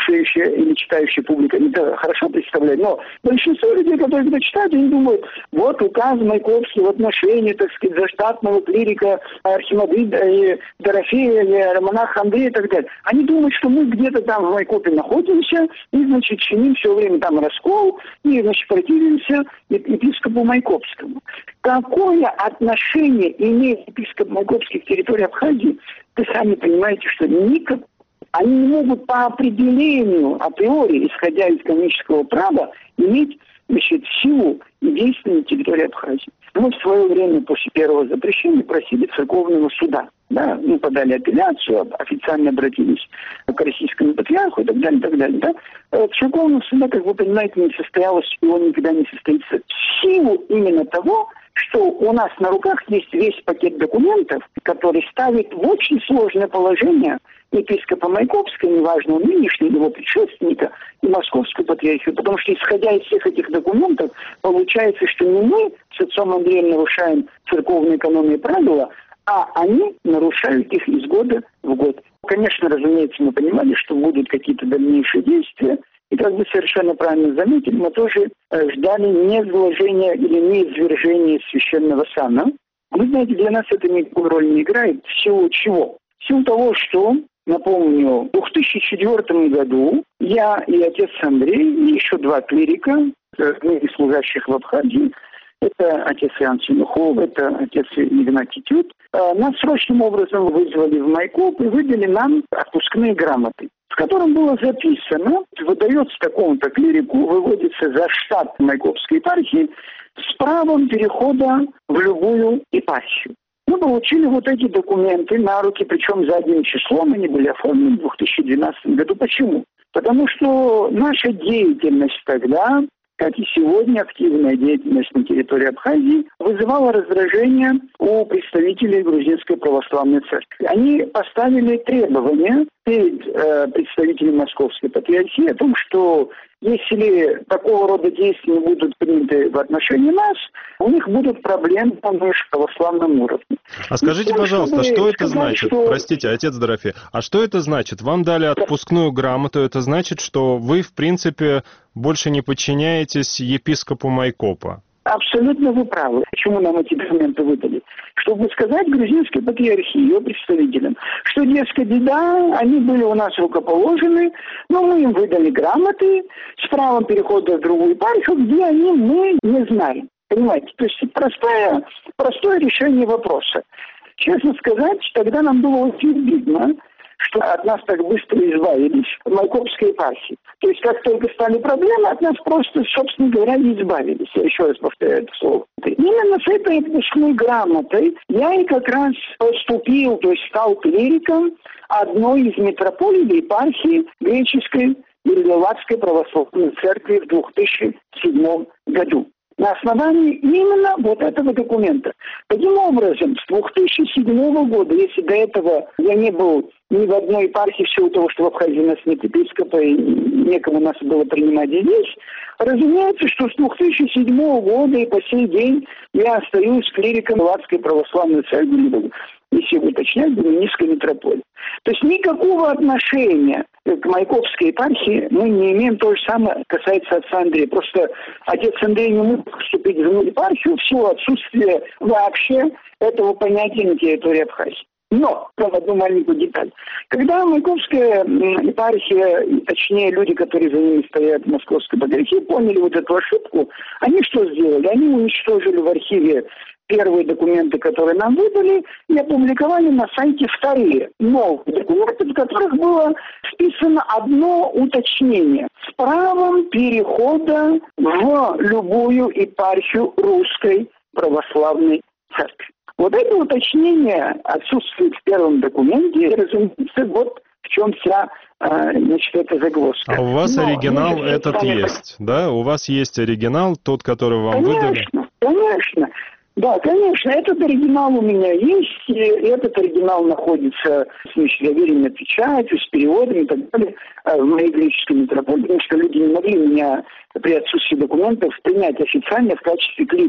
слушающая или читающая публика это хорошо представляет. Но большинство людей, которые это читают, они думают, вот указ Майкопский в отношении, так сказать, заштатного клирика Архимандрита и Дорофея, и монаха Андрея и так далее. Они думают, что мы где-то там в Майкопе находимся и, значит, чиним все время там раскол и, значит, противимся епископу Майкопскому. Какое отношение имеет епископ Майкопский к территории Абхазии? Вы сами понимаете, что никак... они не могут по определению, априори, исходя из канонического права, иметь, значит, силу и действие на территории Абхазии. Мы в свое время после первого запрещения просили церковного суда. Да, мы подали апелляцию, официально обратились к российскому патриарху и так далее, и так далее. Да. Церковного суда, как вы понимаете, не состоялось, и он никогда не состоится в силу именно того, что у нас на руках есть весь пакет документов, который ставит в очень сложное положение епископа Майкопского, неважно, нынешнего его предшественника, и Московскую патриархию. Потому что, исходя из всех этих документов, получается, что не мы с отцом Андреем нарушаем церковные каноны и правила, а они нарушают их из года в год. Конечно, разумеется, мы понимали, что будут какие-то дальнейшие действия, и, как вы совершенно правильно заметили, мы тоже э, ждали низвержения или низвержения священного сана. Вы знаете, для нас это никакой роли не играет. В силу чего? В силу того, что, напомню, в две тысячи четвёртом году я и отец Андрей, и еще два клирика, книги служащих в Абхазии, это отец Иоанн Семухов, это отец Игнатий Тют, нас срочным образом вызвали в Майкоп и выдали нам отпускные грамоты, в котором было записано, выдается такому-то клирику, выводится за штат Майкопской епархии с правом перехода в любую епархию. Мы получили вот эти документы на руки, причем задним числом, они были оформлены в две тысячи двенадцатом году. Почему? Потому что наша деятельность тогда, как и сегодня, активная деятельность на территории Абхазии, вызывала раздражение у представителей Грузинской православной церкви. Они поставили требования перед э, представителями Московской патриархии о том, что если такого рода действия не будут приняты в отношении нас, у них будут проблемы на православном уровне. А скажите, то, пожалуйста, что это сказать, значит? что... Простите, отец Дорофей, а что это значит? Вам дали отпускную грамоту, это значит, что вы, в принципе, больше не подчиняетесь епископу Майкопа? Абсолютно вы правы. Почему нам эти документы выдали? Чтобы сказать грузинской патриархии, ее представителям, что, дескать, да, они были у нас рукоположены, но мы им выдали грамоты с правом перехода в другую епархию, где они, мы не знаем. Понимаете? То есть простое, простое решение вопроса. Честно сказать, тогда нам было очень обидно, что от нас так быстро избавились в Майкопской епархии. То есть, как только стали проблемы, от нас просто, собственно говоря, не избавились. Я еще раз повторяю это слово. Именно с этой отпускной грамотой я и как раз поступил, то есть стал клириком одной из митрополий епархии греческой Иерусалимской православной церкви в две тысячи седьмом году. На основании именно вот этого документа. Таким образом, с две тысячи седьмого года, если до этого я не был ни в одной епархии, в силу того, что в Абхазии у нас нет епископа и некому нас было принимать здесь, разумеется, что с две тысячи седьмого года и по сей день я остаюсь клириком Латской православной церкви, если уточнять, Доминической митрополии. То есть никакого отношения к Майкопской епархии мы не имеем. То же самое касается отца Андрея. Просто отец Андрей не мог вступить в епархию в силу отсутствия вообще этого понятия на территории Абхазии. Но, там одну маленькую деталь. Когда Майкопская епархия, точнее люди, которые за ними стоят в Московской патриархии, поняли вот эту ошибку, они что сделали? Они уничтожили в архиве первые документы, которые нам выдали, и опубликовали на сайте вторые новые документы, в которых было вписано одно уточнение с правом перехода в любую епархию русской православной церкви. Вот это уточнение отсутствует в первом документе, и, разумеется, вот в чем вся, значит, эта загвоздка. А у вас Но, оригинал ну, этот есть, да? У вас есть оригинал, тот, который вам конечно, выдали? Конечно, конечно. Да, конечно, этот оригинал у меня есть, и этот оригинал находится с заверенной печатью, с переводом и так далее в моей греческой митрополии, потому что люди не могли меня при отсутствии документов принять официально в качестве клирика.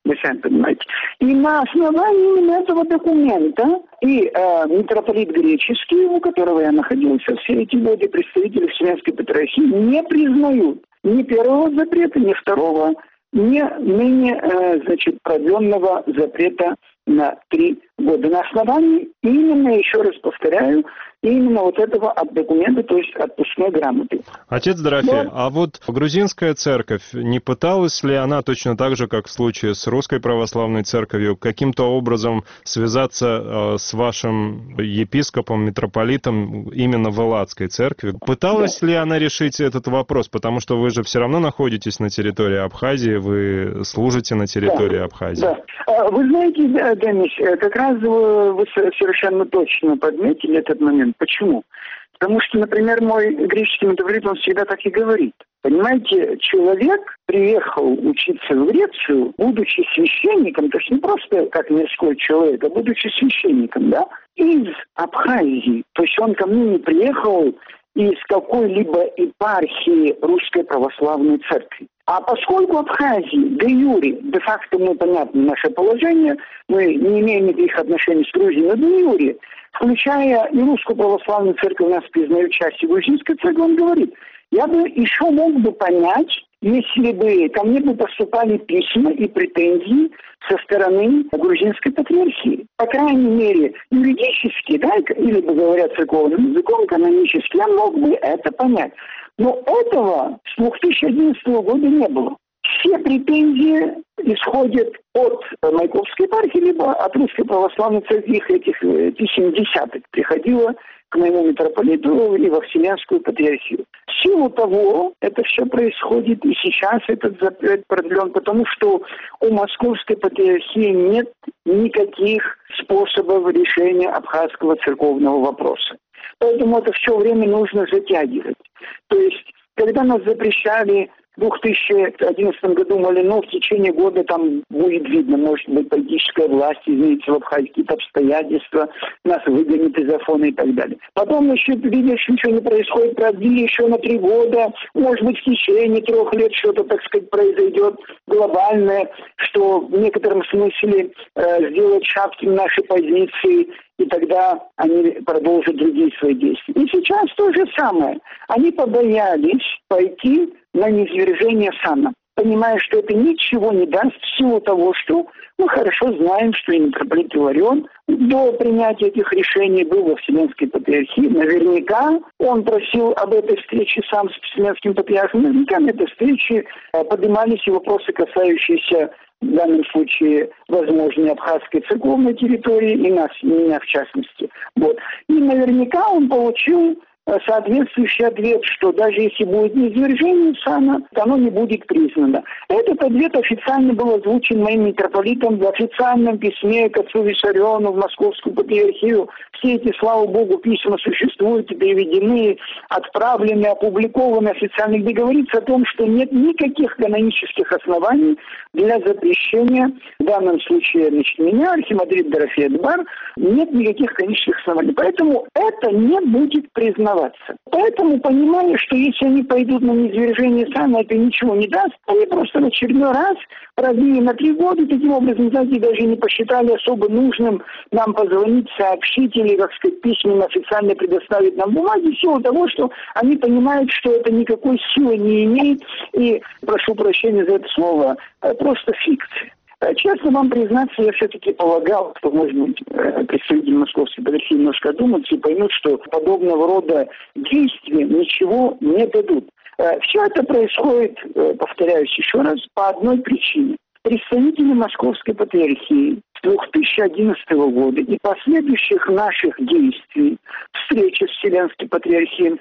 Вы сами понимаете. И на основании именно этого документа и э, митрополит греческий, у которого я находился все эти годы, представители Вселенской Патриархии, не признают ни первого запрета, ни второго, ни ныне, э, значит, продленного запрета на три года. На основании именно, еще раз повторяю, именно вот этого от документа, то есть отпускной грамоты. Отец Дорофей, Но... а вот грузинская церковь, не пыталась ли она точно так же, как в случае с Русской Православной Церковью, каким-то образом связаться э, с вашим епископом, митрополитом именно в Элладской церкви? Пыталась да. ли она решить этот вопрос? Потому что вы же все равно находитесь на территории Абхазии, вы служите на территории да. Абхазии. Да. Вы знаете, Денис, как раз вы, вы совершенно точно подметили этот момент. Почему? Потому что, например, мой греческий митрополит, он всегда так и говорит. Понимаете, человек приехал учиться в Грецию, будучи священником, то есть не просто как мирской человек, а будучи священником, да, из Абхазии. То есть он ко мне не приехал из какой-либо епархии Русской Православной Церкви. А поскольку Абхазии де-юре, де-факто мы понятно наше положение, мы не имеем никаких отношений с Грузией, но де-юре, включая и Русскую Православную Церковь, нас признают частью Грузинской Церкви, он говорит, я бы еще мог бы понять, если бы ко мне бы поступали письма и претензии со стороны грузинской патриархии. По крайней мере, юридически, да, или бы говоря церковным языком, канонически, я мог бы это понять. Но этого с две тысячи одиннадцатого года не было. Все претензии исходят от Майкопской епархии, либо от Русской Православной Церкви, их этих писем десяток приходило к моему митрополиту и во Вселенскую Патриархию. В силу того, это все происходит, и сейчас этот запрет продлен, потому что у Московской Патриархии нет никаких способов решения абхазского церковного вопроса. Поэтому это все время нужно затягивать. То есть, когда нас запрещали в две тысячи одиннадцатом году, мол, ну, в течение года там будет видно, может быть, политическая власть изменится в Абхазии, какие-то обстоятельства, нас выгонят из Афона и так далее. Потом, значит, видишь, ничего не происходит, продлили еще на три года, может быть, в течение трех лет что-то, так сказать, произойдет глобальное, что в некотором смысле э, сделает шатким наши позиции, и тогда они продолжат другие свои действия. И сейчас то же самое. Они побоялись пойти на низвержение сана, понимая, что это ничего не даст в силу того, что мы хорошо знаем, что и митрополит Иларион до принятия этих решений был во Вселенской Патриархии. Наверняка он просил об этой встрече сам с Вселенским Патриархом. Наверняка на этой встрече поднимались и вопросы, касающиеся в данном случае возможной абхазской церковной территории и нас, и меня в частности. Вот. И наверняка он получил соответствующий ответ, что даже если будет низвержение сана, то оно не будет признано. Этот ответ официально был озвучен моим митрополитом в официальном письме к отцу Виссариону в Московскую Патриархию. Все эти, слава Богу, письма существуют, переведены, отправлены, опубликованы официально, где говорится о том, что нет никаких канонических оснований для запрещения, в данном случае, значит, меня, архимандрит Дорофей Эдбар, нет никаких канонических оснований. Поэтому это не будет признано. Поэтому, понимая, что если они пойдут на низвержение сана, это ничего не даст, они просто в очередной раз продлили на три года, таким образом, знаете, даже не посчитали особо нужным нам позвонить, сообщить или, как сказать, письменно официально предоставить нам бумаги, в силу того, что они понимают, что это никакой силы не имеет, и, прошу прощения за это слово, просто фикция. Честно вам признаться, я все-таки полагал, что, может быть, представители Московской Патриархии немножко думают и поймут, что подобного рода действия ничего не дадут. Все это происходит, повторяюсь еще раз, по одной причине. Представители Московской Патриархии с две тысячи одиннадцатого года и последующих наших действий, встречи с Вселенской Патриархией,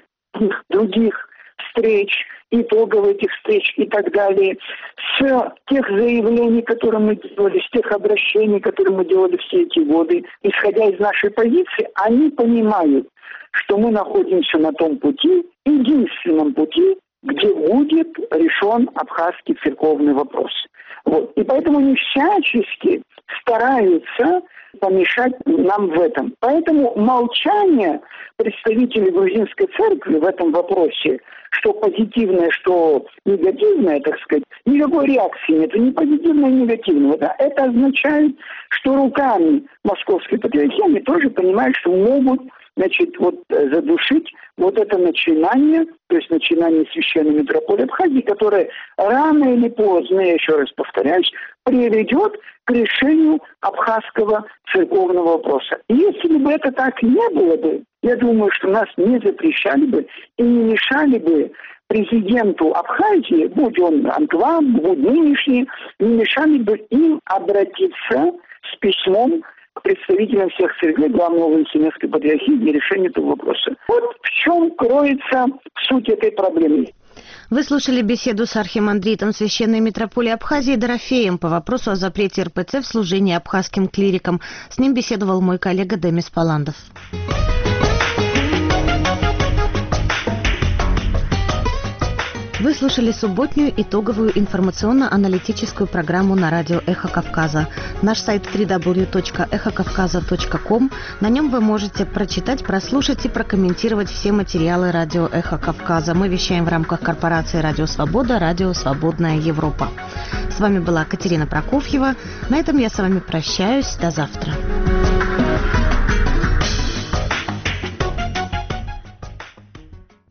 других встреч, итогов этих встреч и так далее, с тех заявлений, которые мы делали, с тех обращений, которые мы делали все эти годы, исходя из нашей позиции, они понимают, что мы находимся на том пути, единственном пути, где будет решен абхазский церковный вопрос. Вот. И поэтому они всячески стараются помешать нам в этом. Поэтому молчание представителей грузинской церкви в этом вопросе, что позитивное, что негативное, так сказать, никакой реакции нет, ни позитивного, ни негативного. Да. Это означает, что руками московской патриархии они тоже понимают, что могут, значит, вот задушить вот это начинание, то есть начинание священной митрополии Абхазии, которое рано или поздно, я еще раз повторяюсь, приведет к решению абхазского церковного вопроса. И если бы это так не было бы, я думаю, что нас не запрещали бы и не мешали бы президенту Абхазии, будь он Антван, будь нынешний, не мешали бы им обратиться с письмом к представителям всех церквей главного Вселенской патриархии для решения этого вопроса. Вот в чем кроется суть этой проблемы. Вы слушали беседу с архимандритом Священной Митрополии Абхазии Дорофеем по вопросу о запрете эр пэ цэ в служении абхазским клирикам. С ним беседовал мой коллега Демис Паландов. Вы слушали субботнюю итоговую информационно-аналитическую программу на радио «Эхо Кавказа». Наш сайт дабл ю дабл ю дабл ю точка эхо кавказа точка ком. На нем вы можете прочитать, прослушать и прокомментировать все материалы радио «Эхо Кавказа». Мы вещаем в рамках корпорации «Радио Свобода», «Радио Свободная Европа». С вами была Катерина Прокофьева. На этом я с вами прощаюсь. До завтра.